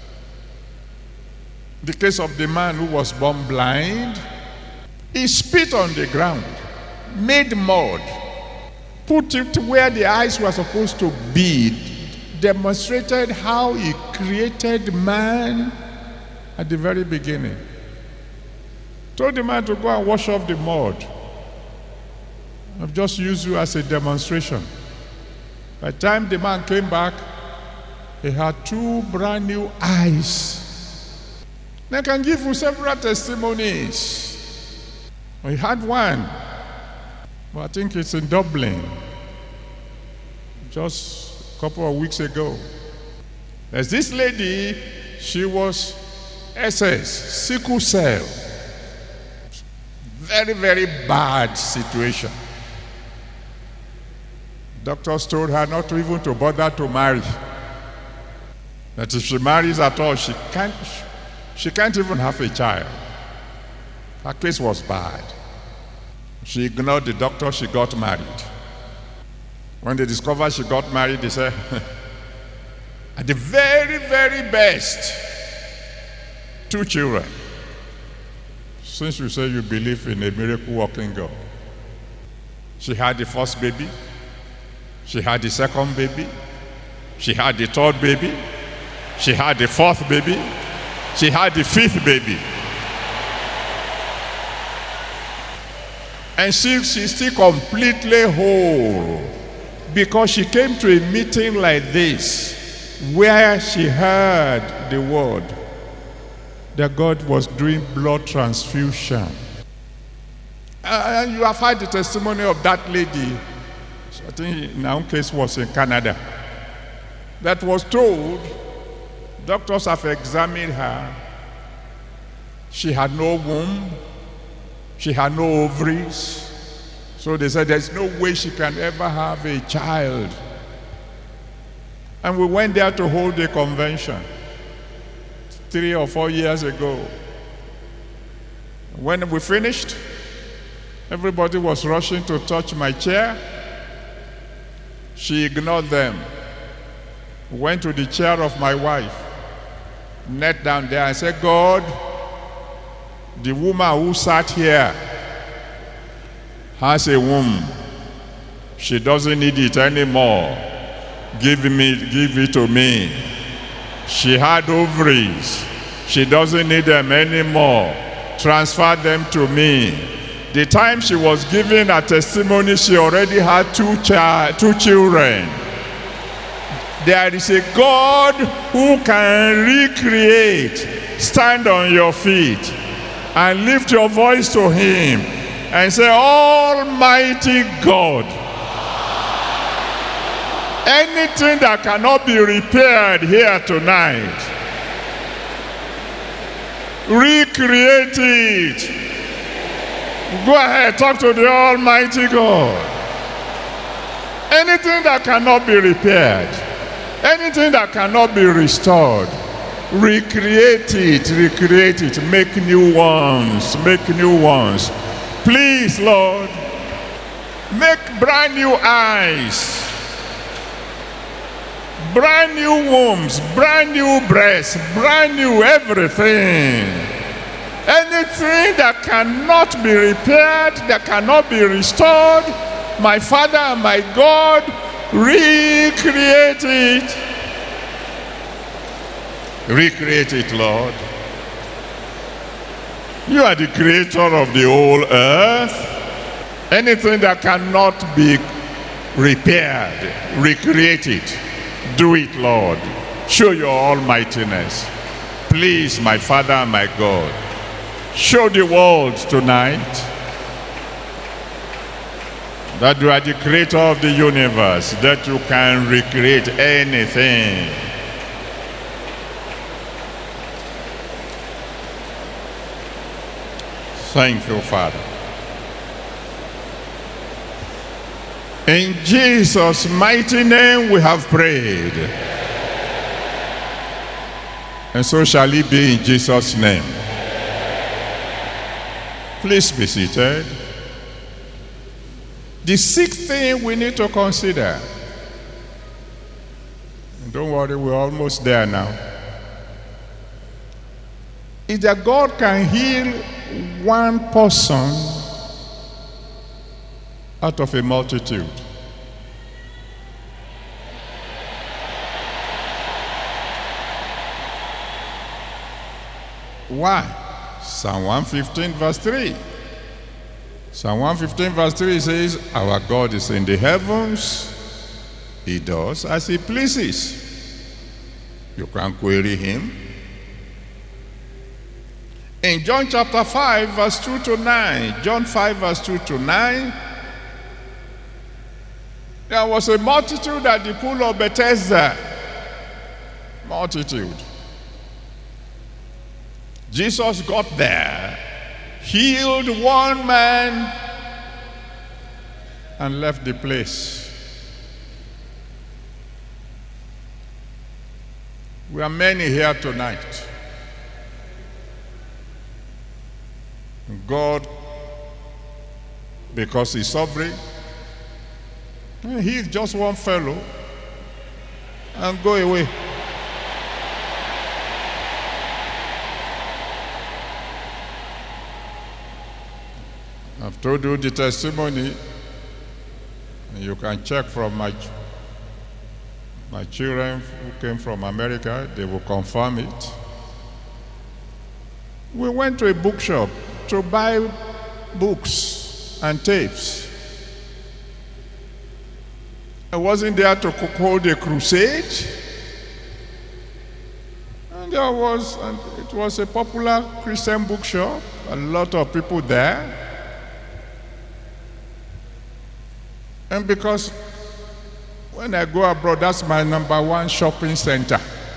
The case of the man who was born blind. He spit on the ground, made mud, put it where the eyes were supposed to be, demonstrated how he created man at the very beginning. Told the man to go and wash off the mud. I've just used you as a demonstration. By the time the man came back, he had two brand new eyes. I can give you several testimonies. We had one, but I think it's in Dublin, just a couple of weeks ago. There's this lady, she was S S, sickle cell. Very, very bad situation. Doctors told her not to even to bother to marry. That if she marries at all, she can't, she can't even have a child. Her case was bad. She ignored the doctor, she got married. When they discovered she got married, they said, at the very, very best, two children. Since you say you believe in a miracle working God, she had the first baby, she had the second baby, she had the third baby, she had the fourth baby, she had the fifth baby. And she, she's still completely whole because she came to a meeting like this where she heard the word that God was doing blood transfusion. And you have heard the testimony of that lady, I think in our own case was in Canada, that was told, doctors have examined her, she had no womb, she had no ovaries, so they said there's no way she can ever have a child. And we went there to hold a convention three or four years ago. When we finished, everybody was rushing to touch my chair. She ignored them, went to the chair of my wife, knelt down there and said, God, the woman who sat here has a womb. She doesn't need it anymore. Give me, give it to me. She had ovaries. She doesn't need them anymore. Transfer them to me. The time she was giving her testimony, she already had two, child, two children. There is a God who can recreate. Stand on your feet and lift your voice to him and say, Almighty God, anything that cannot be repaired here tonight, recreate it. Go ahead, talk to the Almighty God. Anything that cannot be repaired, anything that cannot be restored, recreate it, recreate it, make new ones, make new ones. Please, Lord, make brand new eyes, brand new wombs, brand new breasts, brand new everything. Anything that cannot be repaired, that cannot be restored, my Father and my God, recreate it. Recreate it, Lord. You are the creator of the whole earth. Anything that cannot be repaired, recreate it. Do it, Lord. Show your almightiness. Please, my Father and my God. Show the world tonight that you are the creator of the universe, that you can recreate anything. Thank you, Father. In Jesus' mighty name we have prayed. And so shall it be in Jesus' name. Please be seated. The sixth thing we need to consider, and don't worry, we're almost there now, is that God can heal one person out of a multitude. Why? Psalm one fifteen verse three. Psalm one fifteen verse three says, our God is in the heavens. He does as he pleases. You can query him. In John chapter five verse two to nine, John five verse two to nine, there was a multitude at the pool of Bethesda. Multitude. Jesus got there, healed one man, and left the place. We are many here tonight. God, because he's sovereign, he's just one fellow and go away. I've told you the testimony, and you can check from my my children who came from America. They will confirm it. We went to a bookshop to buy books and tapes. I wasn't there to hold a crusade. And there was, and it was a popular Christian bookshop, a lot of people there. And because when I go abroad, that's my number one shopping center.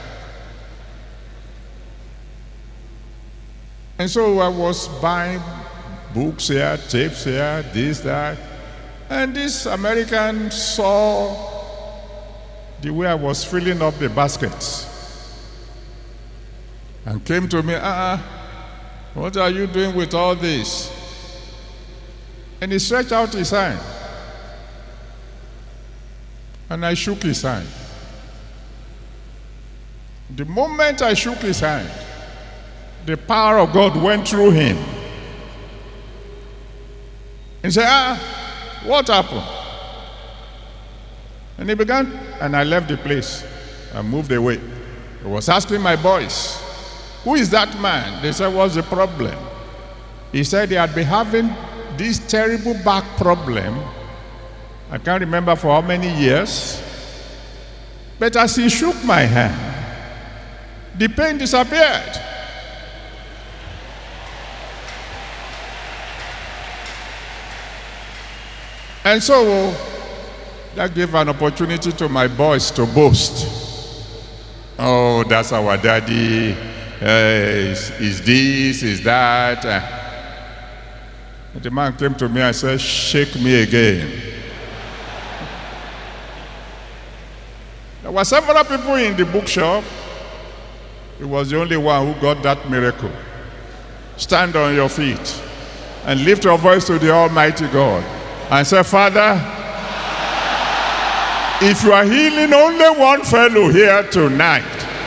And so I was buying books here, tapes here, this, that. And this American saw the way I was filling up the baskets and came to me, uh-uh, what are you doing with all this? And he stretched out his hand. And I shook his hand. The moment I shook his hand, the power of God went through him. And said, ah, what happened? And he began, and I left the place. I moved away. I was asking my boys, who is that man? They said, what's the problem? He said he had been having this terrible back problem. I can't remember for how many years. But as he shook my hand, the pain disappeared. And so that gave an opportunity to my boys to boast. Oh, that's our daddy. Uh, is, is this, is that. Uh, and the man came to me and said, shake me again. There were several people in the bookshop. He was the only one who got that miracle. Stand on your feet and lift your voice to the Almighty God and say, Father, if you are healing only one fellow here tonight,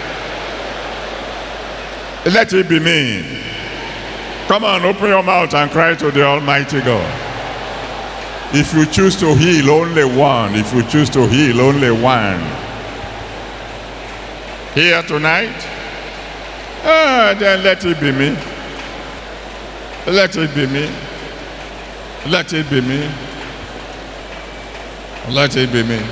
let it be me. Come on, open your mouth and cry to the Almighty God. If you choose to heal only one, if you choose to heal only one here tonight, ah, then let it be me. Let it be me. Let it be me. Let it be me.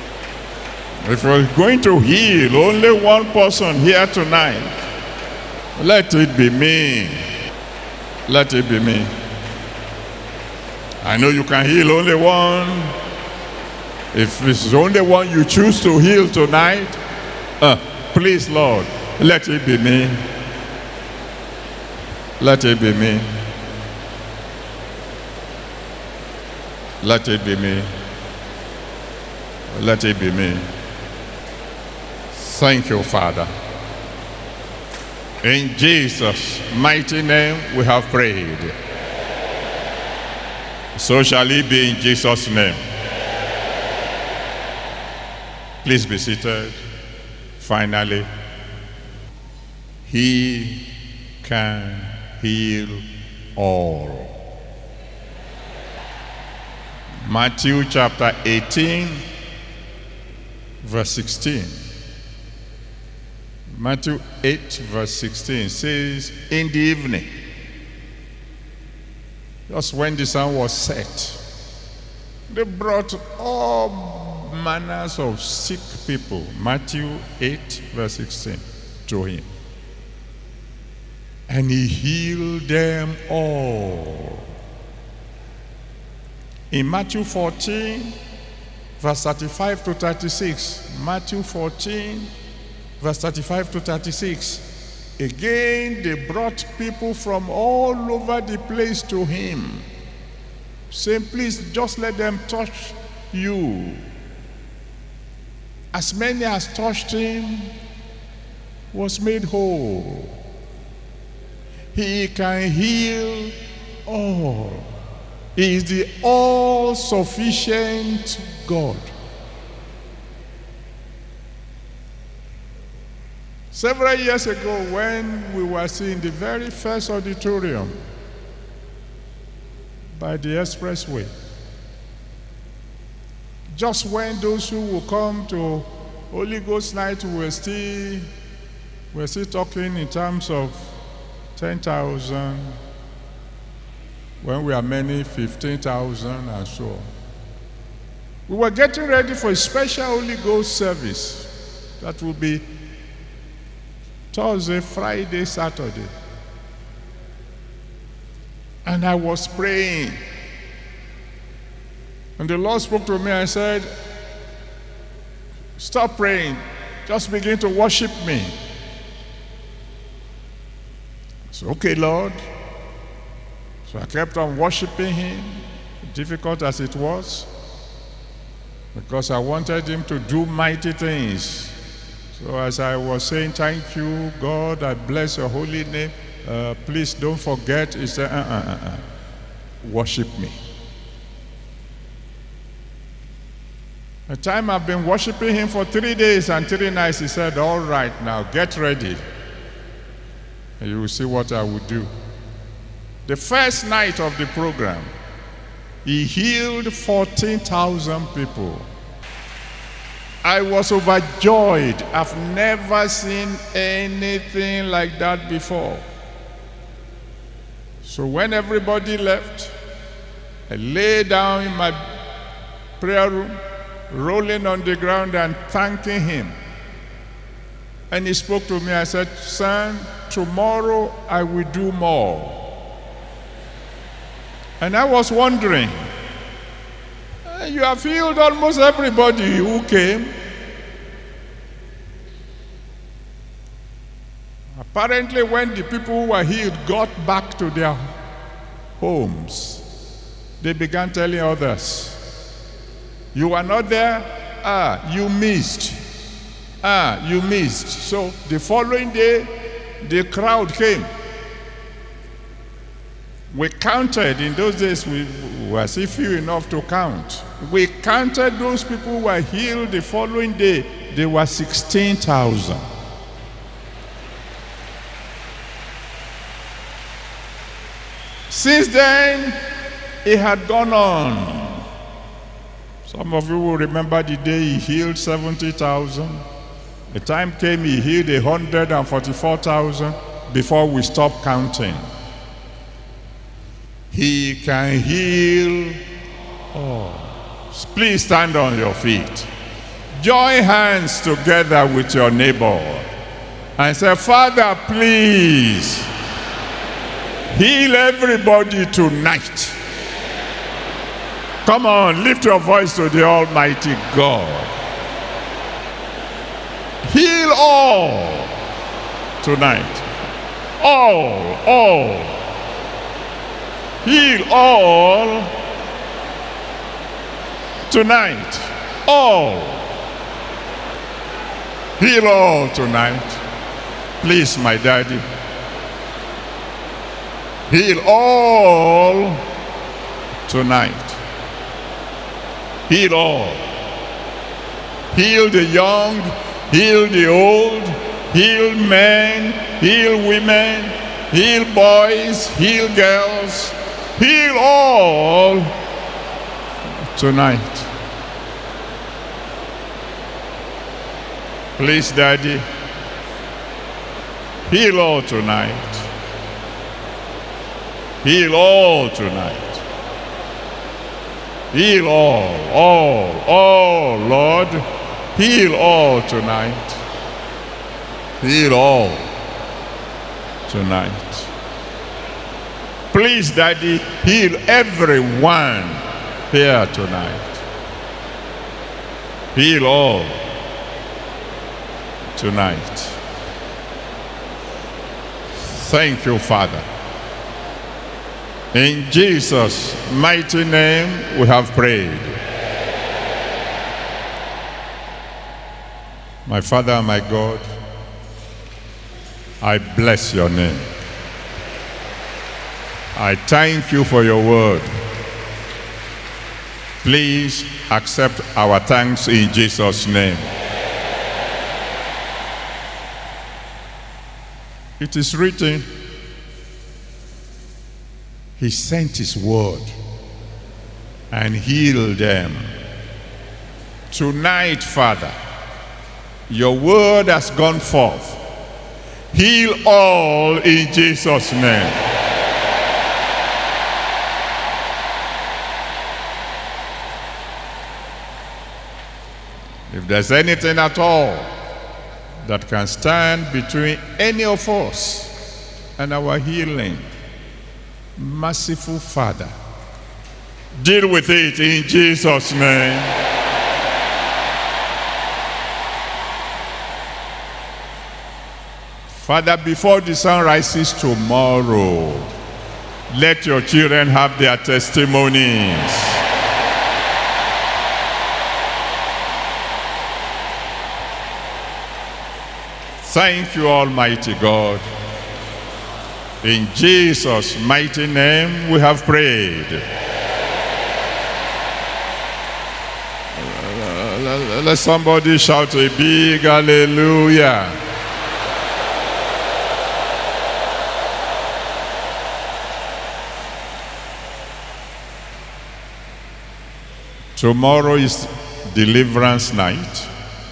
If you're going to heal only one person here tonight, Let it be me. Let it be me. I know you can heal only one. If it's only one you choose to heal tonight, uh, please, Lord, let it be me. Let it be me. Let it be me. Let it be me. Thank you, Father. In Jesus' mighty name we have prayed. So shall it be in Jesus' name. Please be seated. Finally, he can heal all. Matthew chapter eighteen, verse sixteen. Matthew eight, verse sixteen says, in the evening, just when the sun was set, they brought all manners of sick people, Matthew eight, verse sixteen, to him. And he healed them all. In Matthew fourteen, verse thirty-five to thirty-six, Matthew fourteen, verse thirty-five to thirty-six, again they brought people from all over the place to him, saying, please just let them touch you. As many as touched him was made whole. He can heal all. He is the all-sufficient God. Several years ago, when we were seeing the very first auditorium by the expressway, just when those who will come to Holy Ghost night were still, were still talking in terms of ten thousand, when we are many, fifteen thousand and so on. We were getting ready for a special Holy Ghost service that will be Thursday, Friday, Saturday. And I was praying. And the Lord spoke to me and said, stop praying, just begin to worship me. I said, okay, Lord. So I kept on worshiping him, difficult as it was, because I wanted him to do mighty things. So as I was saying, thank you, God, I bless your holy name. Uh, please don't forget, he said, uh, uh, uh, uh. worship me. The time I've been worshiping him for three days and three nights, he said, all right, now get ready. And you will see what I will do. The first night of the program, he healed fourteen thousand people. I was overjoyed. I've never seen anything like that before. So when everybody left, I lay down in my prayer room, rolling on the ground and thanking him. And he spoke to me. I said, son, tomorrow I will do more. And I was wondering, you have healed almost everybody who came. Apparently, when the people who were healed got back to their homes, they began telling others, you are not there? Ah, you missed. Ah, you missed. So the following day, the crowd came. We counted. In those days, we were still few enough to count. We counted those people who were healed the following day. They were sixteen thousand. Since then, it had gone on. Some of you will remember the day he healed seventy thousand. The time came he healed one hundred forty-four thousand before we stopped counting. He can heal all. Please stand on your feet. Join hands together with your neighbor and say, Father, please heal everybody tonight. Come on, lift your voice to the Almighty God. Heal all tonight. All, all. Heal all tonight. All. Heal all tonight. Please, my daddy. Heal all tonight. Heal all. Heal the young, heal the old, heal men, heal women, heal boys, heal girls. Heal all tonight. Please, Daddy, heal all tonight. Heal all tonight. Heal all, all, all, Lord. Heal all tonight. Heal all tonight. Please, Daddy, heal everyone here tonight. Heal all tonight. Thank you, Father. In Jesus' mighty name we have prayed. My Father and my God, I bless your name. I thank you for your word. Please accept our thanks in Jesus' name. It is written, He sent his word and healed them. Tonight, Father, your word has gone forth. Heal all in Jesus' name. If there's anything at all that can stand between any of us and our healing, merciful Father, deal with it in Jesus' name. Father, before the sun rises tomorrow, let your children have their testimonies. Thank you, Almighty God. In Jesus' mighty name we have prayed. Let somebody shout a big hallelujah. Tomorrow is deliverance night.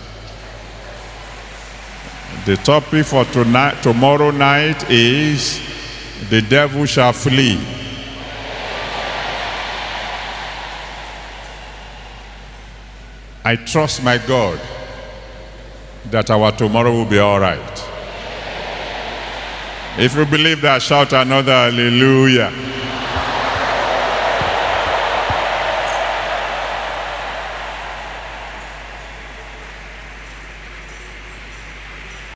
The topic for tonight, tomorrow night is the devil shall flee. I trust my God that our tomorrow will be all right. If you believe that, shout another hallelujah.